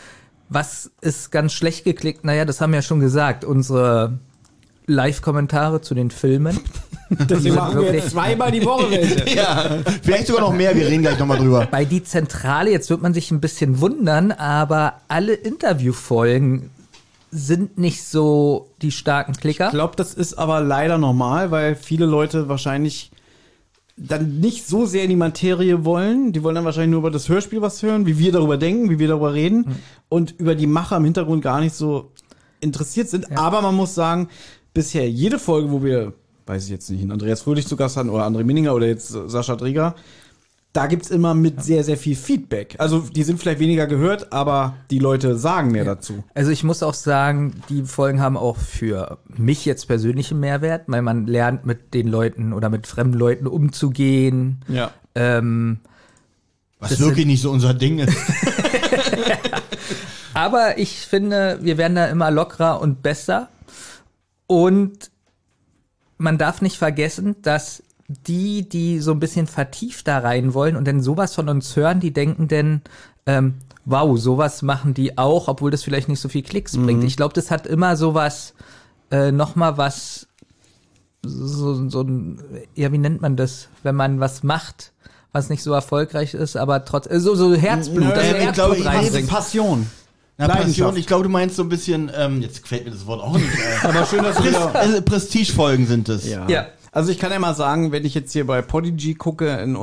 Was ist ganz schlecht geklickt? Naja, das haben wir ja schon gesagt. Unsere Live-Kommentare zu den Filmen. Deswegen machen wir jetzt zweimal die Woche welche. Ja, vielleicht sogar noch mehr, wir reden gleich nochmal drüber. Bei die Zentrale, jetzt wird man sich ein bisschen wundern, aber alle Interviewfolgen sind nicht so die starken Klicker. Ich glaube, das ist aber leider normal, weil viele Leute wahrscheinlich dann nicht so sehr in die Materie wollen. Die wollen dann wahrscheinlich nur über das Hörspiel was hören, wie wir darüber denken, wie wir darüber reden und über die Macher im Hintergrund gar nicht so interessiert sind. Ja. Aber man muss sagen, bisher jede Folge, wo wir, weiß ich jetzt nicht, einen Andreas Fröhlich zu Gast hatten oder André Minninger oder jetzt Sascha Drieger, da gibt's immer mit sehr, sehr viel Feedback. Also die sind vielleicht weniger gehört, aber die Leute sagen mehr dazu. Also ich muss auch sagen, die Folgen haben auch für mich jetzt persönlichen Mehrwert, weil man lernt mit den Leuten oder mit fremden Leuten umzugehen. Ja. Was Das wirklich nicht so unser Ding ist. Aber ich finde, wir werden da immer lockerer und besser. Und man darf nicht vergessen, dass die so ein bisschen vertieft da rein wollen und dann sowas von uns hören, die denken denn, wow, sowas machen die auch, obwohl das vielleicht nicht so viel Klicks bringt. Ich glaube, das hat immer sowas, nochmal was, so ein, ja, wie nennt man das, wenn man was macht, was nicht so erfolgreich ist, aber trotz, so Herzblut, Nö, dass ich Herzblut glaube, reinbringt. Passion. Na, Passion, Leidenschaft. ich glaube, du meinst so ein bisschen, jetzt gefällt mir das Wort auch nicht. Aber schön, dass du wieder... Prestige-Folgen sind es. Ja. Also ich kann ja mal sagen, wenn ich jetzt hier bei Podigy gucke in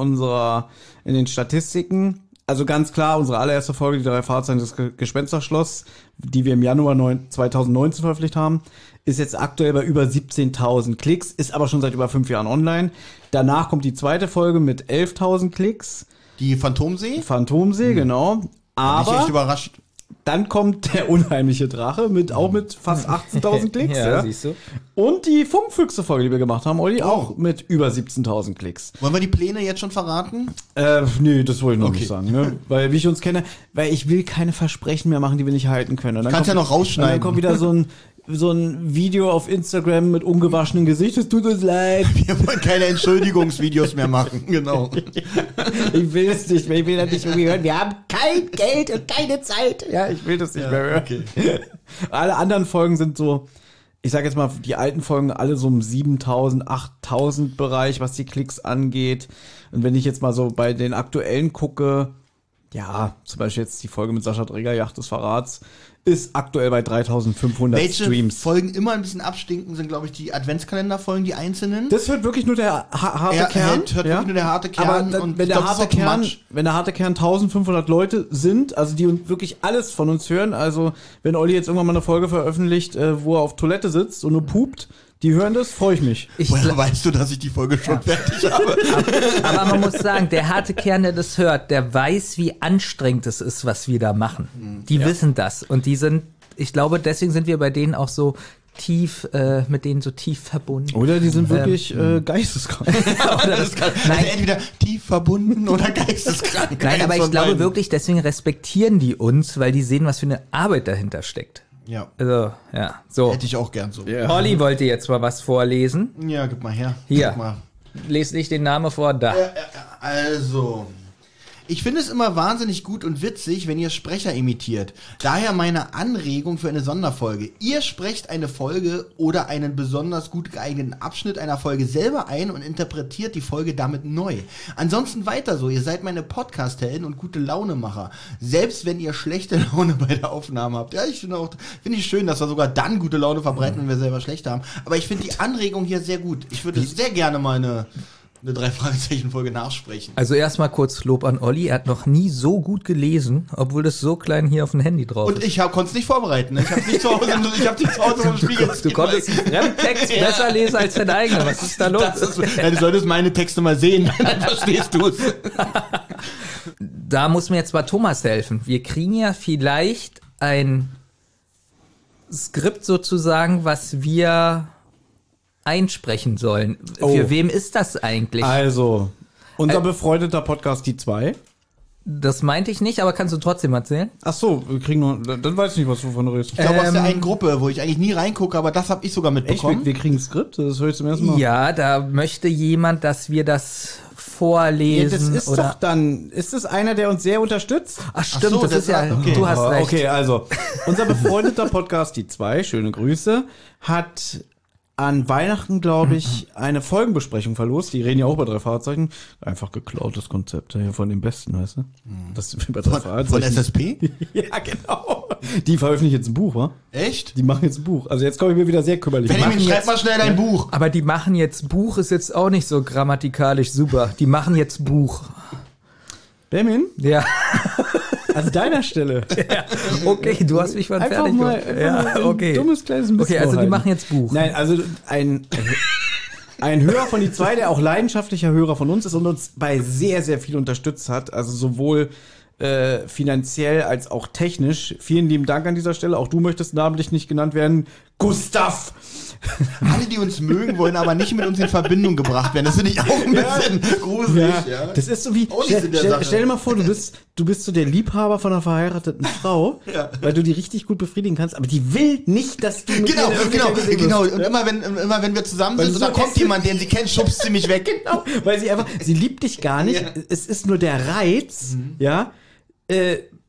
den Statistiken, also ganz klar, unsere allererste Folge, die 3 Fahrzeuge des Gespensterschloss, die wir im Januar 2019 veröffentlicht haben, ist jetzt aktuell bei über 17.000 Klicks, ist aber schon seit über 5 Jahren online. Danach kommt die zweite Folge mit 11.000 Klicks. Die Phantomsee? Phantomsee, genau. Bin ich Aber echt überrascht. dann kommt der unheimliche Drache auch mit fast 18.000 Klicks. Ja, siehst du. Und die Funkfüchse-Folge, die wir gemacht haben, Olli, auch mit über 17.000 Klicks. Wollen wir die Pläne jetzt schon verraten? Nee, das wollte ich noch Okay. nicht sagen, ne? Weil, wie ich uns kenne, weil ich will keine Versprechen mehr machen, die wir nicht halten können. Und dann Kannst ja noch rausschneiden. Und dann kommt wieder so ein Video auf Instagram mit ungewaschenem Gesicht, es tut uns leid. Wir wollen keine Entschuldigungsvideos mehr machen. Genau. Ich will es nicht mehr, ich will das nicht irgendwie hören. Wir haben kein Geld und keine Zeit. Ja, ich will das nicht mehr hören. Okay. Alle anderen Folgen sind so, ich sag jetzt mal, die alten Folgen alle so im 7.000, 8.000 Bereich, was die Klicks angeht. Und wenn ich jetzt mal so bei den aktuellen gucke, ja, zum Beispiel jetzt die Folge mit Sascha Dräger, Yacht des Verrats, ist aktuell bei 3.500 Welche Streams. Folgen immer ein bisschen abstinken, sind, glaube ich, die Adventskalenderfolgen, die einzelnen. Das hört wirklich nur der harte Kern. Hört wirklich nur der harte Kern. Aber dann, und wenn, ich der glaub, das harte ist auch too Kern, much. wenn der harte Kern 1.500 Leute sind, also die wirklich alles von uns hören, also wenn Olli jetzt irgendwann mal eine Folge veröffentlicht, wo er auf Toilette sitzt und nur pupt, die hören das, freue ich mich. Woher weißt du, dass ich die Folge schon fertig habe? Aber man muss sagen, der harte Kern, der das hört, der weiß, wie anstrengend es ist, was wir da machen. Die wissen das. Und die sind, ich glaube, deswegen sind wir bei denen auch so tief, mit denen so tief verbunden. Oder die sind wirklich geisteskrank. Das kann, also entweder tief verbunden oder geisteskrank. Nein, aber Eins ich von glaube beiden. wirklich, deswegen respektieren die uns, weil die sehen, was für eine Arbeit dahinter steckt. Ja, Also, ja, so. hätte ich auch gern so. Olli wollte jetzt mal was vorlesen. Ja, gib mal her. Hier. Guck mal. Lest nicht den Namen vor, da. Also, ich finde es immer wahnsinnig gut und witzig, wenn ihr Sprecher imitiert. Daher meine Anregung für eine Sonderfolge. Ihr sprecht eine Folge oder einen besonders gut geeigneten Abschnitt einer Folge selber ein und interpretiert die Folge damit neu. Ansonsten weiter so. Ihr seid meine Podcast-Helden und gute Launemacher. Selbst wenn ihr schlechte Laune bei der Aufnahme habt. Ja, ich finde ich schön, dass wir sogar dann gute Laune verbreiten, wenn wir selber schlecht haben. Aber ich finde die Anregung hier sehr gut. Ich würde sehr gerne mal eine 3-Fragezeichen-Folge nachsprechen. Also erstmal kurz Lob an Olli. Er hat noch nie so gut gelesen, obwohl das so klein hier auf dem Handy drauf Und ist. ich konnte es nicht vorbereiten. Ne? Ich habe nicht zu Hause, im Spiegel. Du konntest einen Fremdtext besser lesen als dein eigener. Was ist da los? Ja, du solltest meine Texte mal sehen, dann verstehst du es. Da muss mir jetzt mal Thomas helfen. Wir kriegen ja vielleicht ein Skript sozusagen, was wir einsprechen sollen. Oh. Für wem ist das eigentlich? Also, unser befreundeter Podcast, die 2. Das meinte ich nicht, aber kannst du trotzdem erzählen? Ach so, wir kriegen noch, dann weiß ich nicht, was du von redest. Ich glaube, aus der einen Gruppe, wo ich eigentlich nie reingucke, aber das habe ich sogar Echt, mitbekommen. wir kriegen ein Skript? Das höre ich zum ersten Mal. Ja, da möchte jemand, dass wir das Ja, vorlesen. das ist oder doch dann, ist das einer, der uns sehr unterstützt? Ach stimmt, so, das ist ja, okay. du hast recht. Okay, also, unser befreundeter Podcast, die 2, schöne Grüße, hat an Weihnachten, glaube ich, eine Folgenbesprechung verlost. Die reden ja auch bei 3 Fahrzeichen. Einfach geklautes Konzept hier von den Besten, weißt du? Das ist bei 3 Von Fahrzeichen. SSP? Ja, genau. Die veröffentlichen jetzt ein Buch, wa? Echt? Die machen jetzt ein Buch. Also jetzt komme ich mir wieder sehr kümmerlich. Benjamin, schreib mal schnell dein Buch. Aber die machen jetzt Buch, ist jetzt auch nicht so grammatikalisch super. Die machen jetzt Buch. Benjamin, Ja, an deiner Stelle. okay, du hast mich schon Einfach fertig mal, gemacht. einfach mal ein dummes kleines Okay, also die Missverhalten. machen jetzt Buch. Nein, also ein Hörer von die 2, der auch leidenschaftlicher Hörer von uns ist und uns bei sehr, sehr viel unterstützt hat. Also sowohl finanziell als auch technisch. Vielen lieben Dank an dieser Stelle. Auch du möchtest namentlich nicht genannt werden. Gustav! Alle, die uns mögen, wollen aber nicht mit uns in Verbindung gebracht werden. Das finde ich auch ein bisschen gruselig. Ja. Das ist so wie, Auch nicht in der Sache. stell dir mal vor, du bist so der Liebhaber von einer verheirateten Frau, weil du die richtig gut befriedigen kannst, aber die will nicht, dass du mit Genau, ihr in der Öffentlichkeit gesehen genau. wirst. Und immer wenn wir zusammen Weil sind, du da so kommt hässlich- jemand, den sie kennt, schubst sie mich weg. Genau, weil sie liebt dich gar nicht. Ja. Es ist nur der Reiz, ja,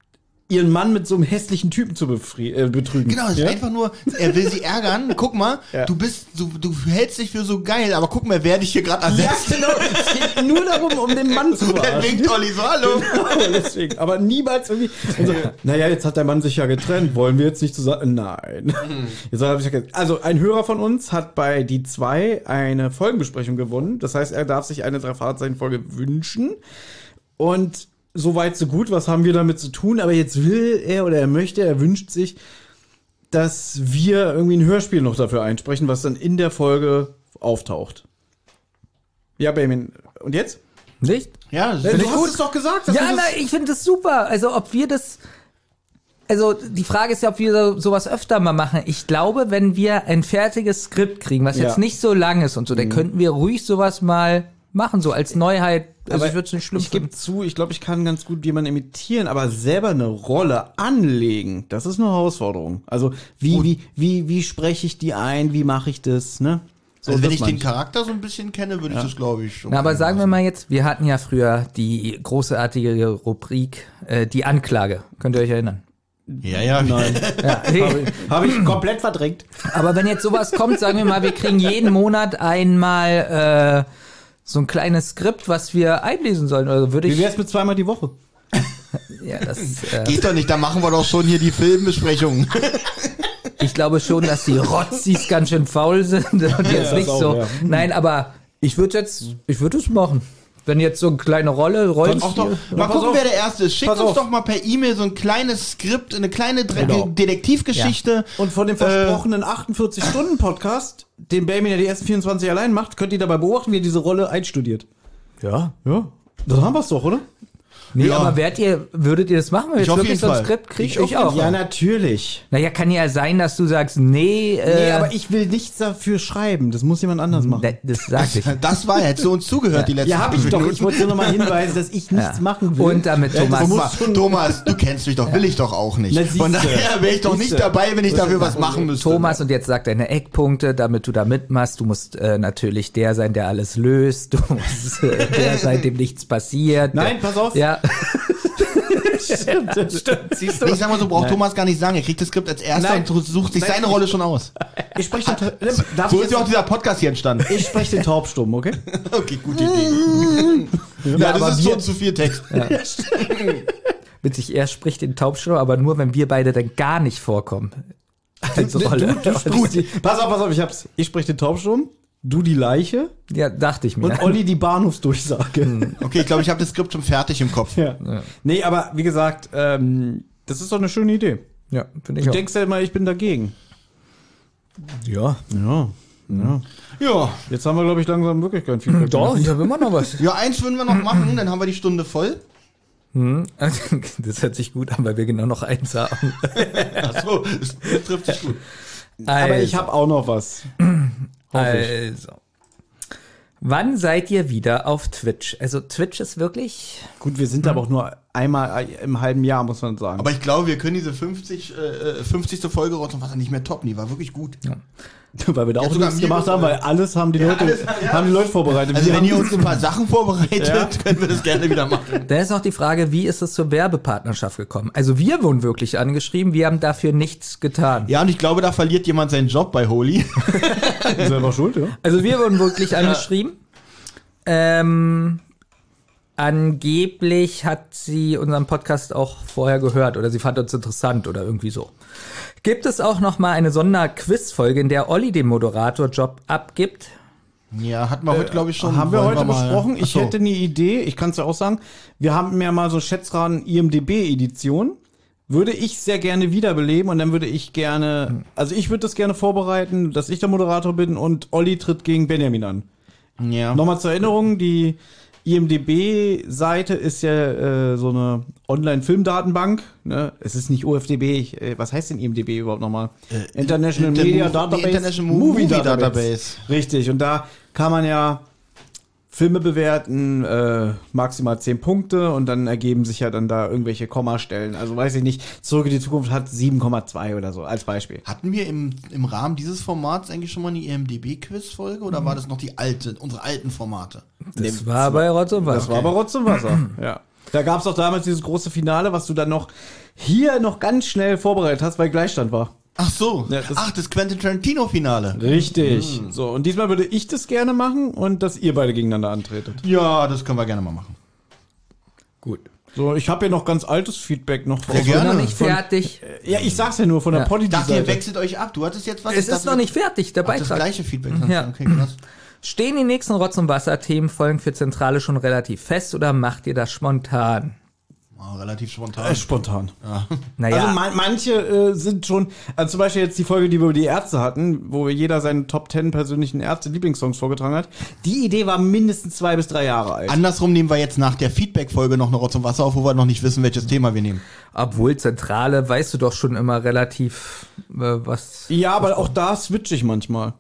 ihren Mann mit so einem hässlichen Typen zu betrügen. Genau, es ist einfach nur, er will sie ärgern. Guck mal, Ja. du hältst dich für so geil, aber guck mal, wer dich hier gerade ersetzt. genau. Es geht nur darum, um den Mann zu Der verarschen. winkt Olli so, hallo. Genau, deswegen. Aber niemals irgendwie. Und so, naja, jetzt hat der Mann sich ja getrennt. Wollen wir jetzt nicht zusammen? Nein. Jetzt hab ich ja also, ein Hörer von uns hat bei die 2 eine Folgenbesprechung gewonnen. Das heißt, er darf sich eine 3-Fragezeichen-Folge wünschen. Und so weit, so gut. Was haben wir damit zu tun? Aber jetzt will er oder er wünscht sich, dass wir irgendwie ein Hörspiel noch dafür einsprechen, was dann in der Folge auftaucht. Ja, Benjamin. Und jetzt? Nicht? Ja, das Du finde ich hast gut. es doch gesagt. Dass Ja, wir das ich finde das super. Also ob wir das, also die Frage ist ja, ob wir sowas öfter mal machen. Ich glaube, wenn wir ein fertiges Skript kriegen, was Ja. jetzt nicht so lang ist und so, dann könnten wir ruhig sowas mal machen, so als Neuheit. Also ich würde es nicht schlimm Ich gebe zu, ich glaube, ich kann ganz gut jemanden imitieren, aber selber eine Rolle anlegen, das ist eine Herausforderung. Also wie spreche ich die ein, wie mache ich das, ne? So, Also wenn das ich meine den Charakter so ein bisschen kenne, würde ich das, glaube ich, schon. Na, aber sagen wir mal jetzt, wir hatten ja früher die großartige Rubrik, die Anklage. Könnt ihr euch erinnern? Ja. Nein, Ja, habe ich komplett verdrängt. aber wenn jetzt sowas kommt, sagen wir mal, wir kriegen jeden Monat einmal so ein kleines Skript, was wir einlesen sollen. Oder würde Wie ich. wär's mit 2-mal die Woche? Ja, das, Geht doch nicht, da machen wir doch schon hier die Filmbesprechungen. ich glaube schon, dass die Rotzis ganz schön faul sind und jetzt das nicht auch, so. ja. Nein, aber ich würde es machen. Wenn jetzt so eine kleine Rolle, Rollenspiel. Auch doch, mal pass gucken, auf. wer der Erste ist. Schickt Pass uns auf. doch mal per E-Mail so ein kleines Skript, eine kleine Genau. Detektivgeschichte. Und von dem versprochenen 48-Stunden-Podcast, den Benjamin ja die ersten 24 allein macht, könnt ihr dabei beobachten, wie er diese Rolle einstudiert. Ja. Ja, das haben wir's doch, oder? Nee, Ja. aber würdet ihr das machen, wenn wir Ich jetzt auf wirklich jeden so ein Fall. Skript kriegen? Ich auf jeden auch. Ja, natürlich. Naja, kann ja sein, dass du sagst, nee, Nee, aber ich will nichts dafür schreiben. Das muss jemand anders machen. das sagte ich. Das war, hättest du uns zugehört die letzten Ja, habe ich 5 doch. Minuten. Ich wollte nur noch mal hinweisen, dass ich nichts machen will. Und damit Thomas. Thomas, du kennst mich doch, will ich doch auch nicht. Na, siehste. Von daher wäre ich doch nicht Siehste. dabei, wenn ich dafür was machen müsste. Thomas, und jetzt sagt deine Eckpunkte, damit du da mitmachst. Du musst natürlich der sein, der alles löst. Du musst der sein, dem nichts passiert. Nein, pass auf. Ja. Stimmt. Siehst Ich sag mal so, braucht Thomas gar nicht sagen. Er kriegt das Skript als Erster Nein. und sucht sich Nein. seine Rolle schon aus. Ich spreche den, darf So ich ist ja auch jetzt, dieser Podcast hier entstanden. ich spreche den Taubstumm, okay? Okay, gute Idee. Ja, aber das ist wir- schon zu viel Text. Witzig, er spricht den Taubstummen, aber nur, wenn wir beide dann gar nicht vorkommen. Als Rolle. Pass auf, ich hab's. Ich spreche den Taubstumm, du die Leiche Ja, dachte ich mir. und Olli die Bahnhofsdurchsage. Okay, ich glaube, ich habe das Skript schon fertig im Kopf. Ja. Nee, aber wie gesagt, das ist doch eine schöne Idee. Ja, finde ich Du auch. denkst ja immer, ich bin dagegen. Ja. Ja. Ja. Jetzt haben wir, glaube ich, langsam wirklich kein Feedback. Doch, ich habe immer noch was. Ja, eins würden wir noch machen, dann haben wir die Stunde voll. Das hört sich gut an, weil wir genau noch eins haben. Achso, das trifft sich gut. Aber ich habe auch noch was. Also. Wann seid ihr wieder auf Twitch? Also Twitch ist wirklich. Gut, wir sind aber auch nur einmal im halben Jahr, muss man sagen. Aber ich glaube, wir können diese 50. Folge raus und was nicht mehr toppen. Die war wirklich gut. weil wir da Ja, auch sogar nichts mir gemacht haben, weil alles haben die Leute, alles, ja. haben die Leute vorbereitet. Also Wir wenn ihr haben- uns ein paar Sachen vorbereitet, können wir das gerne wieder machen. Da ist noch die Frage, wie ist es zur Werbepartnerschaft gekommen? Also wir wurden wirklich angeschrieben, wir haben dafür nichts getan. Ja, und ich glaube, da verliert jemand seinen Job bei Holy. selber schuld, ja. Also wir wurden wirklich angeschrieben. Angeblich hat sie unseren Podcast auch vorher gehört oder sie fand uns interessant oder irgendwie so. Gibt es auch noch mal eine Sonderquizfolge, in der Olli den Moderatorjob abgibt? Ja, hatten wir heute, glaube ich, schon. Haben wir Wollen heute mal- besprochen. Ich Achso. hätte eine Idee, ich kann es ja auch sagen. Wir haben ja mal so Schätzraten IMDB-Edition. Würde ich sehr gerne wiederbeleben und dann würde ich gerne, also ich würde das gerne vorbereiten, dass ich der Moderator bin und Olli tritt gegen Benjamin an. Ja. Nochmal zur Erinnerung, die IMDB-Seite ist ja so eine Online-Filmdatenbank. Ne? Es ist nicht OFDB. Was heißt denn IMDB überhaupt nochmal? International Media Database. International Movie Database. Richtig. Und da kann man ja Filme bewerten, maximal 10 Punkte und dann ergeben sich ja dann da irgendwelche Kommastellen. Also weiß ich nicht, Zurück in die Zukunft hat 7,2 oder so, als Beispiel. Hatten wir im Rahmen dieses Formats eigentlich schon mal eine IMDB-Quiz-Folge oder war das noch unsere alten Formate? Das war bei Rotz und Wasser. Das war aber Rotz und Wasser, ja. Da gab es auch damals dieses große Finale, was du dann noch ganz schnell vorbereitet hast, weil Gleichstand war. Ach so. Ja, das Quentin Tarantino-Finale. Richtig. So, und diesmal würde ich das gerne machen und dass ihr beide gegeneinander antretet. Ja, das können wir gerne mal machen. Gut. So, ich habe hier noch ganz altes Feedback noch. Ja, gerne. Noch nicht fertig. Ja, ich sag's ja nur von der Ja. Ich dachte, ihr Politik-Seite. wechselt euch ab. Du hattest jetzt was. Es ist noch nicht fertig, der das Beitrag. gleiche Feedback. Ja. Okay, krass. Stehen die nächsten Rotz- und Wasser-Themenfolgen für Zentrale schon relativ fest oder macht ihr das spontan? Oh, relativ spontan. Spontan. Naja, Also manche sind schon, also zum Beispiel jetzt die Folge, die wir über die Ärzte hatten, wo wir jeder seinen Top 10 persönlichen Ärzte-Lieblingssongs vorgetragen hat. Die Idee war mindestens 2 bis 3 Jahre alt. Andersrum nehmen wir jetzt nach der Feedback-Folge noch eine Rotz und Wasser auf, wo wir noch nicht wissen, welches Thema wir nehmen. obwohl Zentrale, weißt du doch schon immer relativ was. Ja, aber auch da switche ich manchmal.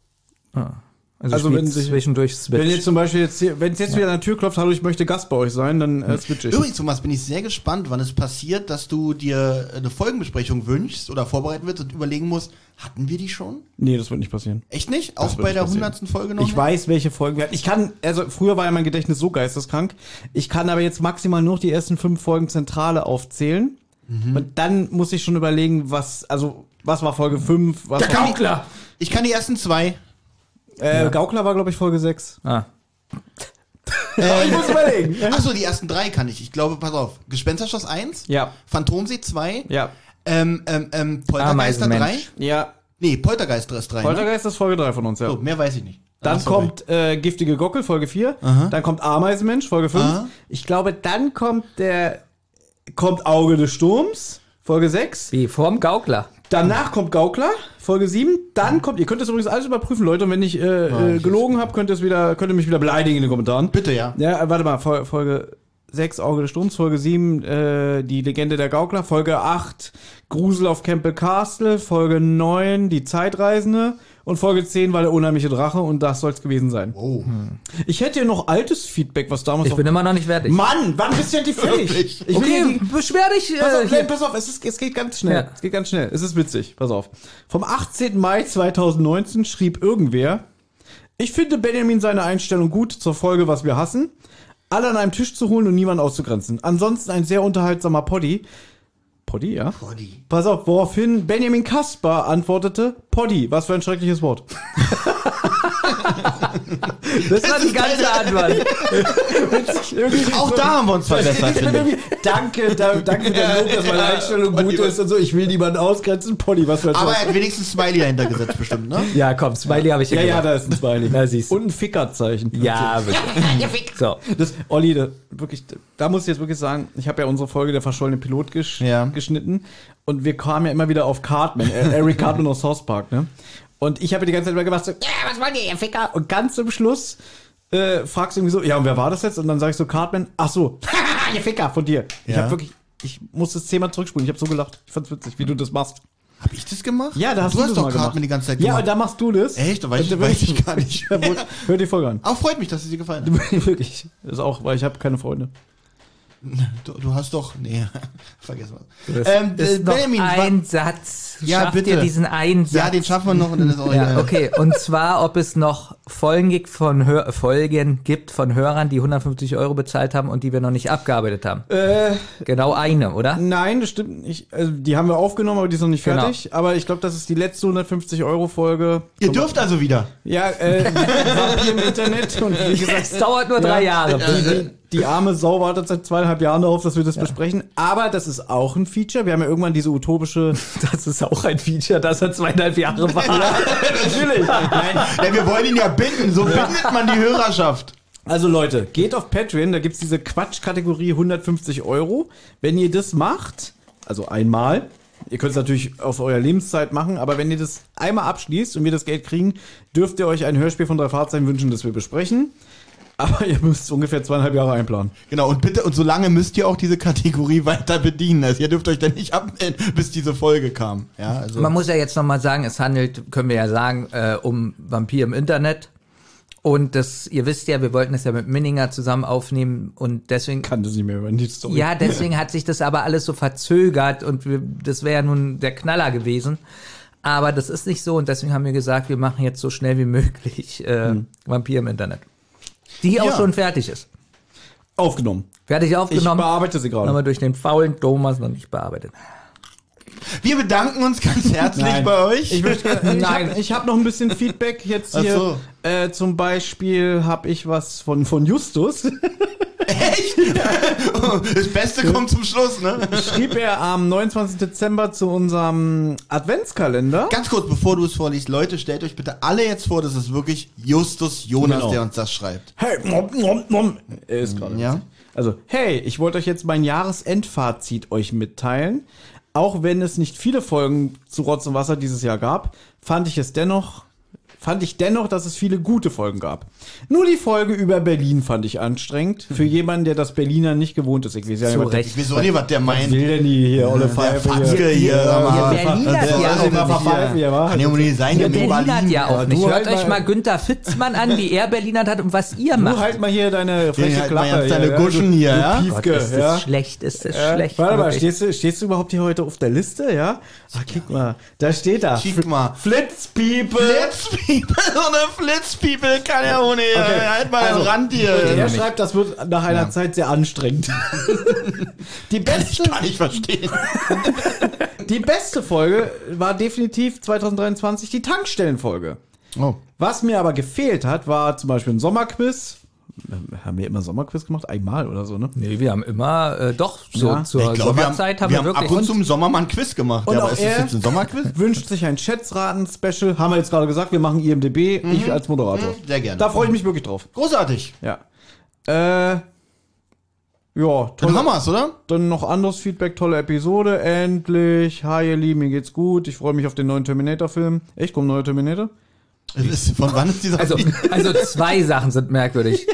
Also wenn wenn sich- zwischendurch Switch. Wenn jetzt zum Beispiel wenn es jetzt wieder an der Tür klopft, hallo, ich möchte Gast bei euch sein, dann switche ich. Übrigens, Thomas, bin ich sehr gespannt, wann es passiert, dass du dir eine Folgenbesprechung wünschst oder vorbereiten willst und überlegen musst, hatten wir die schon? Nee, das wird nicht passieren. Echt nicht? Das Auch wird bei nicht der passieren. 100. Folge noch Ich nicht? weiß, welche Folgen wir hatten. Also früher war ja mein Gedächtnis so geisteskrank. Ich kann aber jetzt maximal nur die ersten 5 Folgen Zentrale aufzählen. Und dann muss ich schon überlegen, was war Folge 5, was Der war, Gaukler! Ich kann die ersten 2. Gaukler war, glaube ich, Folge 6. Ah. Ich muss überlegen. Achso, die ersten 3 kann ich. Ich glaube, pass auf. Gespensterschloss 1, Ja, Phantomsee 2, ja, Poltergeister 3. Ameisenmensch. ja. Nee, Poltergeister ist 3. Ne? Poltergeist ist Folge 3 von uns, ja. So, mehr weiß ich nicht. Dann Ach, sorry. kommt Giftige Gockel, Folge 4. Aha. Dann kommt Ameisenmensch, Folge 5. Aha. Ich glaube, dann kommt Auge des Sturms, Folge 6. Wie, vorm Gaukler. Danach kommt Gaukler, Folge 7. Dann kommt, ihr könnt das übrigens alles überprüfen, Leute. Und wenn ich gelogen habe, könnt ihr mich wieder beleidigen in den Kommentaren. Bitte, ja. Ja, warte mal, Folge 6, Auge des Sturms, Folge 7, die Legende der Gaukler, Folge 8, Grusel auf Campbell Castle, Folge 9, die Zeitreisende und Folge 10 war der unheimliche Drache und das soll's gewesen sein. Oh. Ich hätte hier noch altes Feedback, was damals Ich bin immer noch nicht fertig. Mann, wann bist du endlich fertig? Wirklich? Ich will Okay, die- beschwer dich. Pass auf, es geht ganz schnell. Ja. Es geht ganz schnell. Es ist witzig. Pass auf. Vom 18. Mai 2019 schrieb irgendwer: Ich finde Benjamin seine Einstellung gut zur Folge Was wir hassen. Alle an einem Tisch zu holen und niemanden auszugrenzen. Ansonsten ein sehr unterhaltsamer Poddy. Poddy, ja? Body. Pass auf, woraufhin Benjamin Kaspar antwortete: Poddy, was für ein schreckliches Wort. Das war die ganze Antwort. Auch da haben wir uns verbessert, finde ich. Danke für den Lob, dass meine Einstellung gut ist und so. Ich will niemanden ausgrenzen. Poddy, was für ein Aber Wort. er hat wenigstens Smiley dahinter gesetzt, bestimmt, ne? Ja, komm, Smiley habe ich hier Ja, ja, gemacht. da ist ein Smiley. Na, siehst du. Und ein Fickerzeichen. Ja, wirklich. So. Das, Olli, da muss ich jetzt wirklich sagen, ich habe ja unsere Folge der verschollene Pilot Ja. geschnitten und wir kamen ja immer wieder auf Cartman, Eric Cartman aus South Park, ne? Und ich habe die ganze Zeit immer gemacht so, ja, was wollt ihr Ficker? Und ganz zum Schluss fragst du irgendwie so, ja, und wer war das jetzt? Und dann sag ich so, Cartman, ach so, ihr Ficker von dir. Ich Ja. habe wirklich, ich muss das Thema zurückspulen, ich habe so gelacht. Ich fand's witzig, wie du das machst. Hab ich das gemacht? Ja, da hast du du hast das doch mal Cartman gemacht. die ganze Zeit Ja, gemacht. und da machst du das. Echt? Da weiß ich gar nicht. Hör die Folge an. Aber freut mich, dass es dir gefallen hat. Wirklich. Das ist auch, weil ich habe keine Freunde. Du hast doch. Nee, vergiss mal. Das ist noch Benjamin, ein Satz. Ja, Schafft bitte. ihr diesen einen Satz? Ja, den schaffen wir noch und dann ist auch Ja, egal. okay. Und zwar, ob es noch Folgen gibt von Hörern, die 150 € bezahlt haben und die wir noch nicht abgearbeitet haben. Genau eine, oder? Nein, das stimmt nicht. Also, die haben wir aufgenommen, aber die ist noch nicht Genau. fertig. Aber ich glaube, das ist die letzte 150-Euro-Folge. Ihr dürft also wieder. Ja, Vampir im Internet. Und wie gesagt, Es dauert nur 3 Jahre. die arme Sau wartet seit 2,5 Jahren darauf, dass wir das besprechen. Aber das ist auch ein Feature. Wir haben ja irgendwann diese utopische... Das ist auch ein Feature, das er 2,5 Jahre war. Natürlich. Nein, denn wir wollen ihn ja binden. So bindet man die Hörerschaft. Also Leute, geht auf Patreon, da gibt's diese Quatsch-Kategorie 150 €. Wenn ihr das macht, also einmal, ihr könnt es natürlich auf eurer Lebenszeit machen, aber wenn ihr das einmal abschließt und wir das Geld kriegen, dürft ihr euch ein Hörspiel von 3 Fahrzeichen wünschen, das wir besprechen. Aber ihr müsst ungefähr 2,5 Jahre einplanen. Genau, und bitte, und solange müsst ihr auch diese Kategorie weiter bedienen. Also ihr dürft euch dann nicht abmelden, bis diese Folge kam. Ja, also. Man muss ja jetzt nochmal sagen, es handelt, können wir ja sagen, um Vampir im Internet. Und das, ihr wisst ja, wir wollten es ja mit Minninger zusammen aufnehmen und deswegen. Kann das nicht mehr über die Story. Ja, deswegen hat sich das aber alles so verzögert und das wäre ja nun der Knaller gewesen. Aber das ist nicht so und deswegen haben wir gesagt, wir machen jetzt so schnell wie möglich Vampir im Internet. Die auch Ja. schon fertig ist. Aufgenommen. Fertig Ich aufgenommen. bearbeite sie gerade. Aber durch den faulen Thomas noch nicht bearbeitet. Wir bedanken uns ganz herzlich bei euch. Ich möchte gerne, ich hab noch ein bisschen Feedback jetzt hier. Ach so. Zum Beispiel habe ich was von Justus. Echt? Das Beste kommt zum Schluss, ne? Schrieb er am 29. Dezember zu unserem Adventskalender. Ganz kurz, bevor du es vorliest, Leute, stellt euch bitte alle jetzt vor, das ist wirklich Justus Jonas, Genau. der uns das schreibt. Hey, nom. Er ist gerade. Ja. Also, hey, ich wollte euch jetzt mein Jahresendfazit euch mitteilen. Auch wenn es nicht viele Folgen zu Rotz und Wasser dieses Jahr gab, fand ich dennoch, dass es viele gute Folgen gab. Nur die Folge über Berlin fand ich anstrengend. Für jemanden, der das Berliner nicht gewohnt ist. Ich weiß ja nicht, Zu was Recht. Ich weiß auch nicht, was der was meint. will denn die hier, Olle Der Pfeife Fatzke hier, sag Ja, mal. Berliner Der hat ja soll auch sich mal nicht verpfeifen hier, wa? Kann ja wohl nicht sein, Der der Berlinert ja auch nicht. du Hört halt euch mal Günther Fitzmann an, wie er Berlinert hat und was ihr Du macht. halt mal hier deine freche halt mal Klappe. jetzt deine hier, Guschen hier, du ja? Piefke, Gott, ist das ja? schlecht, ist das Ja, schlecht. Warte mal, wirklich. stehst du überhaupt hier heute auf der Liste, ja? Ach, guck mal, da steht da. Kick mal. Flitzpiepe. Flitzpiepe, so eine Flitzpiepe kann ja ohne. Okay. Halt mal Also, den Rand hier. Er schreibt, das wird nach einer Zeit sehr anstrengend. Die Ich kann nicht verstehen. beste Folge war definitiv 2023 die Tankstellenfolge. Oh. Was mir aber gefehlt hat, war zum Beispiel ein Sommerquiz. Haben wir immer Sommerquiz gemacht? Einmal oder so, ne? Nee, wir haben immer, doch, so Ja. zur Ich glaube, Sommerzeit wir haben wirklich. ab und zu im Sommer mal ein Quiz gemacht. Und Ja, aber auch ist das er jetzt ein Sommerquiz? wünscht sich ein Schätzraten-Special. Haben wir jetzt gerade gesagt, wir machen IMDb. Ich als Moderator. Sehr gerne. Da freue ich mich wirklich drauf. Großartig. Ja. Ja, Dann toll. haben wir's, oder? Dann noch anderes Feedback, tolle Episode, endlich. Hi ihr Lieben, mir geht's gut. Ich freue mich auf den neuen Terminator-Film. Echt, kommt ein neuer Terminator? Von wann ist dieser Also, Film? also zwei Sachen sind merkwürdig.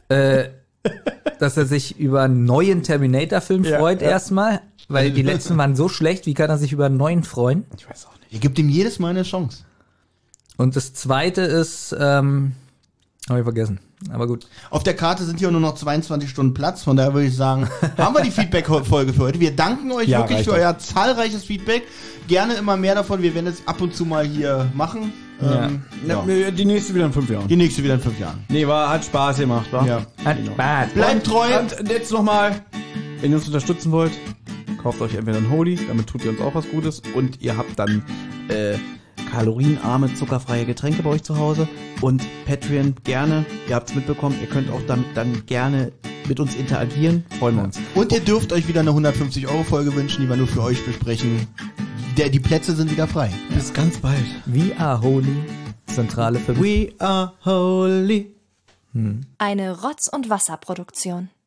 Dass er sich über einen neuen Terminator-Film Ja, freut ja. erstmal, weil die letzten waren so schlecht, wie kann er sich über einen neuen freuen? Ich weiß auch nicht. Ihr gebt ihm jedes Mal eine Chance. Und das zweite ist, habe ich vergessen, aber gut. Auf der Karte sind hier nur noch 22 Stunden Platz, von daher würde ich sagen, haben wir die Feedback-Folge für heute. Wir danken euch Ja, wirklich reicht für doch. euer zahlreiches Feedback. Gerne immer mehr davon. Wir werden es ab und zu mal hier machen. Ja. Ja. Die nächste wieder in 5 Jahren. Die nächste wieder in 5 Jahren. Nee, hat Spaß gemacht, wa? Ja. Hat Spaß. Bleibt treu. Und jetzt nochmal, wenn ihr uns unterstützen wollt, kauft euch entweder ein Holy, damit tut ihr uns auch was Gutes. Und ihr habt dann kalorienarme, zuckerfreie Getränke bei euch zu Hause. Und Patreon gerne, ihr habt es mitbekommen, ihr könnt auch damit dann gerne mit uns interagieren. Freuen wir uns. Und ihr dürft euch wieder eine 150-Euro-Folge wünschen, die wir nur für euch besprechen. Die Plätze sind wieder frei. Bis ganz bald. We are holy. Zentrale für We are holy. Eine Rotz- und Wasserproduktion.